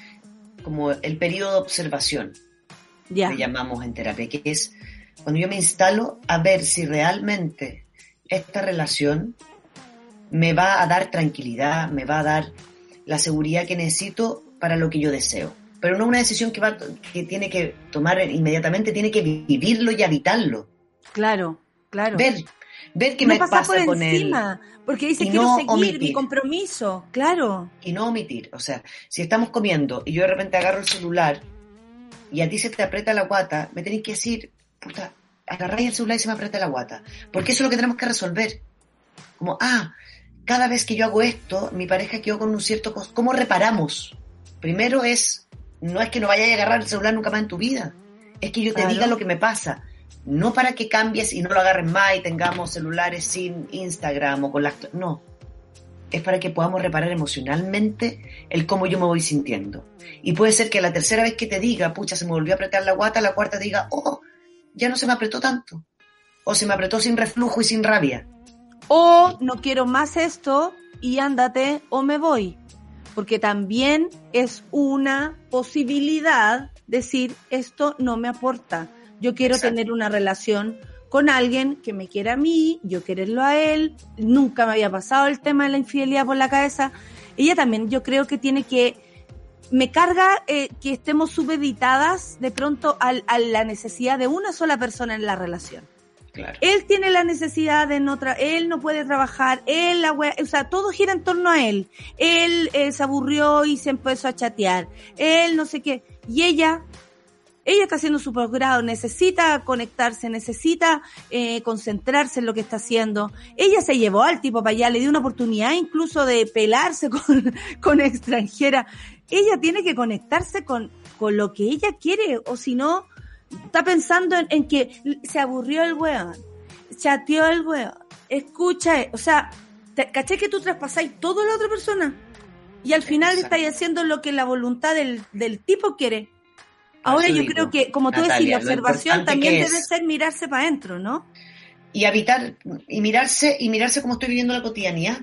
como el periodo de observación, ya. que llamamos en terapia, que es cuando yo me instalo a ver si realmente esta relación me va a dar tranquilidad, me va a dar la seguridad que necesito para lo que yo deseo. Pero no una decisión que va que tiene que tomar inmediatamente, tiene que vivirlo y habitarlo. Claro, claro. Ver, ver qué no me pasa por con encima, él. Porque dice, y quiero no seguir omitir. mi compromiso, claro. Y no omitir. O sea, si estamos comiendo y yo de repente agarro el celular y a ti se te aprieta la guata, me tenés que decir, puta, agarráis el celular y se me aprieta la guata. Porque eso es lo que tenemos que resolver. Como, ah, cada vez que yo hago esto, mi pareja quedó con un cierto... Cos- ¿Cómo reparamos? Primero es, no es que no vayas a agarrar el celular nunca más en tu vida, es que yo te Claro. diga lo que me pasa. No para que cambies y no lo agarres más y tengamos celulares sin Instagram o con las... No. Es para que podamos reparar emocionalmente el cómo yo me voy sintiendo. Y puede ser que la tercera vez que te diga, pucha, se me volvió a apretar la guata, la cuarta te diga, oh, ya no se me apretó tanto. O se me apretó sin reflujo y sin rabia. O no quiero más esto y ándate o me voy. Porque también es una posibilidad decir, esto no me aporta. Yo quiero Exacto. tener una relación con alguien que me quiera a mí, yo quererlo a él. Nunca me había pasado el tema de la infidelidad por la cabeza. Ella también, yo creo que tiene que... Me carga eh, que estemos supeditadas de pronto al, a la necesidad de una sola persona en la relación. Claro. Él tiene la necesidad de no tra- él no puede trabajar, él la wea, o sea, todo gira en torno a él. Él eh, se aburrió y se empezó a chatear. Él no sé qué. Y ella, ella está haciendo su posgrado, necesita conectarse, necesita eh, concentrarse en lo que está haciendo. Ella se llevó al tipo para allá, le dio una oportunidad incluso de pelarse con, con extranjera. Ella tiene que conectarse con, con lo que ella quiere, o si no, está pensando en, en que se aburrió el weón, chateó el weón, escucha, o sea, te, ¿caché que tú traspasáis todo a la otra persona? Y al final Exacto. estáis haciendo lo que la voluntad del, del tipo quiere. Ahora Eso yo digo, creo que, como tú Natalia, decís, la lo observación importante también que debe es- ser mirarse para adentro, ¿no? Y habitar, y mirarse, y mirarse cómo estoy viviendo la cotidianidad.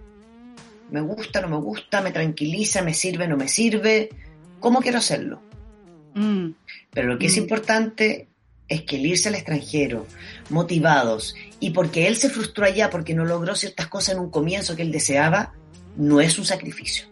Me gusta, no me gusta, me tranquiliza, me sirve, no me sirve. ¿Cómo quiero hacerlo? Mm. Pero lo que es Mm. importante es que el irse al extranjero, motivados, y porque él se frustró allá porque no logró ciertas cosas en un comienzo que él deseaba, no es un sacrificio.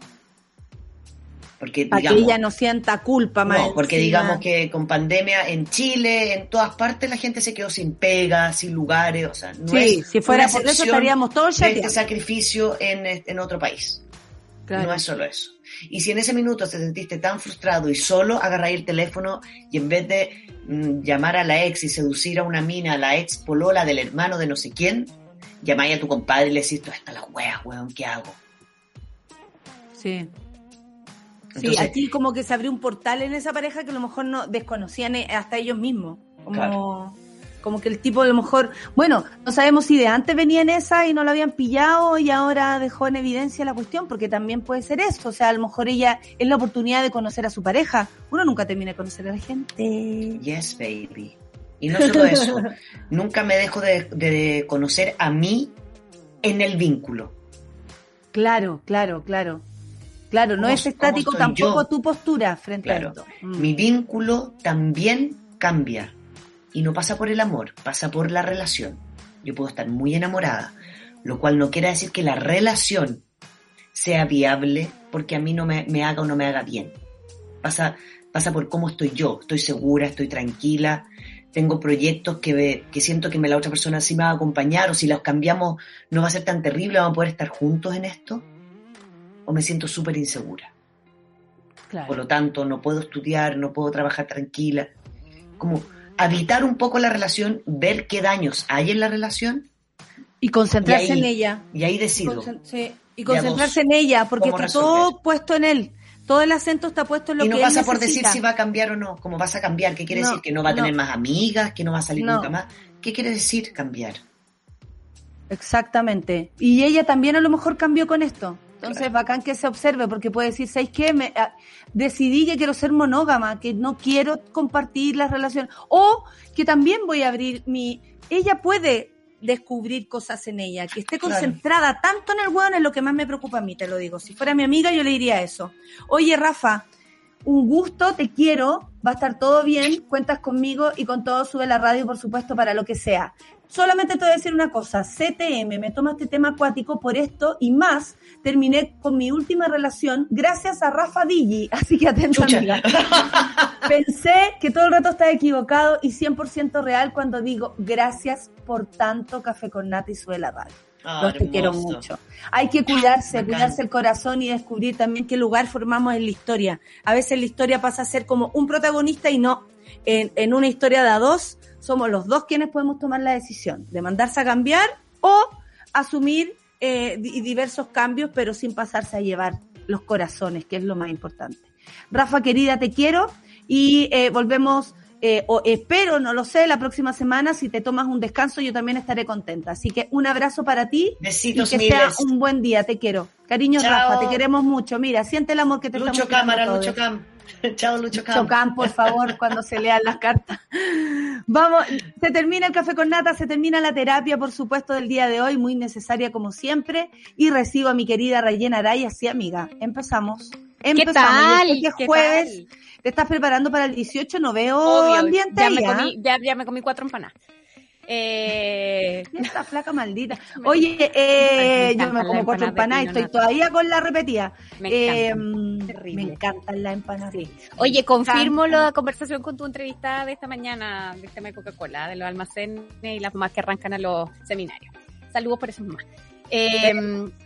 Porque Para que digamos, ella no sienta culpa más. no, porque encima. digamos que con pandemia en Chile, en todas partes, la gente se quedó sin pega, sin lugares, o sea, no Sí, es si fuera una por eso excepción estaríamos todos de este chateando. sacrificio en, en otro país. Claro. No es solo eso. Y si en ese minuto te sentiste tan frustrado y solo agarráis el teléfono y en vez de mm, llamar a la ex y seducir a una mina, a la ex polola del hermano de no sé quién, llamáis a tu compadre y le decís, toda esta la wea, weón, ¿qué hago? Sí. Sí, Entonces, aquí como que se abrió un portal en esa pareja que a lo mejor no desconocían eh, hasta ellos mismos. Como, Claro. como que el tipo a lo mejor, bueno, no sabemos si de antes venía en esa y no lo habían pillado y ahora dejó en evidencia la cuestión, porque también puede ser eso. O sea, a lo mejor ella es la oportunidad de conocer a su pareja. Uno nunca termina de conocer a la gente. yes, baby. Y no solo eso, nunca me dejo de, de conocer a mí en el vínculo. Claro, claro, claro. Claro, no ¿Cómo- es estático cómo soy tampoco yo? tu postura frente Claro. a esto. Mm. Mi vínculo también cambia. Y no pasa por el amor, pasa por la relación. Yo puedo estar muy enamorada, lo cual no quiere decir que la relación sea viable porque a mí no me, me haga o no me haga bien. Pasa, pasa por cómo estoy yo. Estoy segura, estoy tranquila, tengo proyectos que, ve- que siento que me, la otra persona sí me va a acompañar, o si los cambiamos no va a ser tan terrible, vamos a poder estar juntos en esto. o me siento súper insegura. Claro. Por lo tanto, no puedo estudiar, no puedo trabajar tranquila. Como habitar un poco la relación, ver qué daños hay en la relación. Y concentrarse y ahí, en ella. Y ahí decido. Concent- sí. Y concentrarse dos, en ella, porque está resolver. todo puesto en él. Todo el acento está puesto en lo y que no él pasa por necesita. decir si va a cambiar o no. Como vas a cambiar, ¿qué quiere No, decir? Que no va a no. tener más amigas, que no va a salir No. nunca más. ¿Qué quiere decir cambiar? Exactamente. Y ella también a lo mejor cambió con esto. Entonces, Claro. bacán que se observe, porque puede decir, ¿sabes qué? Me, ah, decidí que quiero ser monógama, que no quiero compartir las relaciones. O que también voy a abrir mi... Ella puede descubrir cosas en ella, que esté Claro. concentrada tanto en el hueón es lo que más me preocupa a mí, te lo digo. Si fuera mi amiga, yo le diría eso. Oye, Rafa, un gusto, te quiero, va a estar todo bien, cuentas conmigo y con todo sube la radio, por supuesto, para lo que sea. Solamente te voy a decir una cosa, C T M, me toma este tema acuático por esto y más, terminé con mi última relación gracias a Rafa Digi, así que atenta, Chucha. amiga. Pensé que todo el rato estaba equivocado y cien por ciento real cuando digo gracias por tanto Café con Nata y sube la radio. Ah, Los te quiero hermoso. mucho. Hay que cuidarse, Bacán. cuidarse el corazón y descubrir también qué lugar formamos en la historia. A veces la historia pasa a ser como un protagonista y no. En, en una historia de a dos, somos los dos quienes podemos tomar la decisión de mandarse a cambiar o asumir eh, di- diversos cambios, pero sin pasarse a llevar los corazones, que es lo más importante. Rafa, querida, te quiero y eh, volvemos... Eh, o espero, no lo sé, la próxima semana, si te tomas un descanso, yo también estaré contenta. Así que un abrazo para ti. Besitos y que miles. sea un buen día, te quiero. Cariño, Chao. Rafa, te queremos mucho. Mira, siente el amor que te Lucho estamos tirando Cámara, todos. Lucho Cam. Chao, Lucho Cam. Lucho Cam, por favor, cuando se lean las cartas. Vamos, se termina el Café con Nata, se termina la terapia, por supuesto, del día de hoy, muy necesaria como siempre. Y recibo a mi querida Rayena Araya, sí, amiga. Empezamos. Empezamos. tal? Yo sé que es ¿Qué jueves. tal? ¿Te estás preparando para el dieciocho? No veo Obvio, ambiente ya ahí, me, ¿ah? comí, ya, ya me comí cuatro empanadas. Eh, Esta flaca maldita. Oye, eh, Me yo me encantan como las cuatro empanadas de empanadas y pino estoy nata. todavía con la repetida. Me Eh, encantan. Terrible. me encantan las empanadas. sí. Oye, confirmo encanta. la conversación con tu entrevistada de esta mañana del tema de Coca-Cola, de los almacenes y las mamás que arrancan a los seminarios. Saludos por esas mamás. Eh,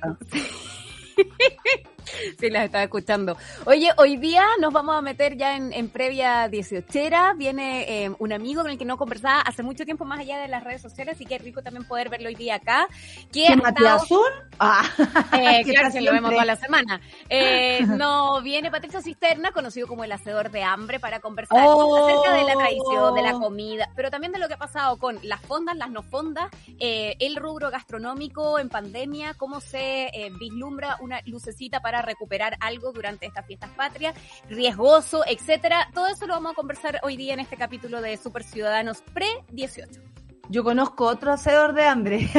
sí, las estaba escuchando. Oye, hoy día nos vamos a meter ya en, en previa dieciochera. Viene eh, un amigo con el que no conversaba hace mucho tiempo más allá de las redes sociales, así que es rico también poder verlo hoy día acá. Que ¿Qué, ha Matías estado- Azul? Ah, Eh, que claro, está si lo vemos siempre. toda la semana. Eh, no, viene Patricio Cisterna, conocido como el hacedor de hambre, para conversar Oh. acerca de la tradición, de la comida, pero también de lo que ha pasado con las fondas, las no fondas, eh, el rubro gastronómico en pandemia, cómo se eh, vislumbra una lucecita para recuperar algo durante estas fiestas patrias, riesgoso, etcétera. Todo eso lo vamos a conversar hoy día en este capítulo de Super Ciudadanos pre dieciocho. Yo conozco otro hacedor de hambre.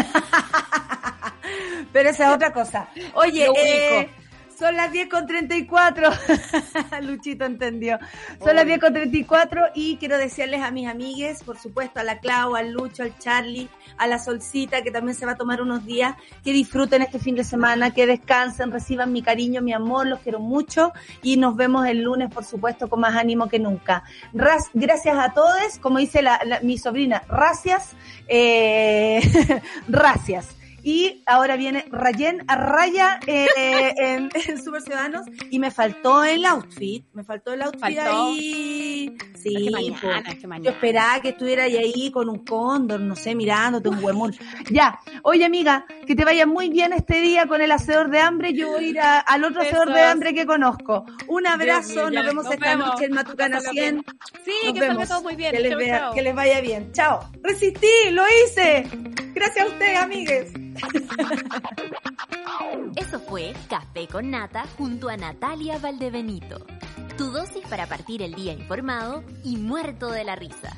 Pero esa es otra cosa. Oye, Lo eh, ubico. son las diez con treinta y cuatro. Luchito entendió. Son las diez con treinta y cuatro y quiero desearles a mis amigues, por supuesto, a la Clau, al Lucho, al Charlie, a la Solcita, que también se va a tomar unos días, que disfruten este fin de semana, que descansen, reciban mi cariño, mi amor, los quiero mucho y nos vemos el lunes, por supuesto, con más ánimo que nunca. Ras- gracias a todos, como dice la, la- mi sobrina, gracias, eh, gracias. Y ahora viene Rayen Arraya eh, en, en Super Ciudadanos y me faltó el outfit, me faltó el outfit ¿Faltó? ahí. Sí, Es que po. mañana, es que mañana. Yo esperaba que estuvieras ahí con un cóndor, no sé, mirándote un huemón. Ya, oye amiga, que te vaya muy bien este día con el hacedor de hambre. Yo voy a ir a- al otro hacedor de Besos. hambre que conozco. Un abrazo, Dios mío, ya, nos vemos nos esta vemos. noche en Matucana Pásala cien. bien. Sí, Nos que vemos. salga todo muy bien. Que les, Chau, vea- chau. que les vaya bien. Chao. Resistí, lo hice. Gracias a ustedes, amigues. Eso fue Café con Nata junto a Natalia Valdebenito. Tu dosis para partir el día informado y muerto de la risa.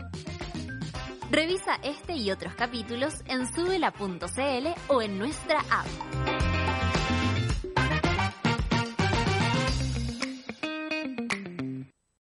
Revisa este y otros capítulos en subela punto c l o en nuestra app.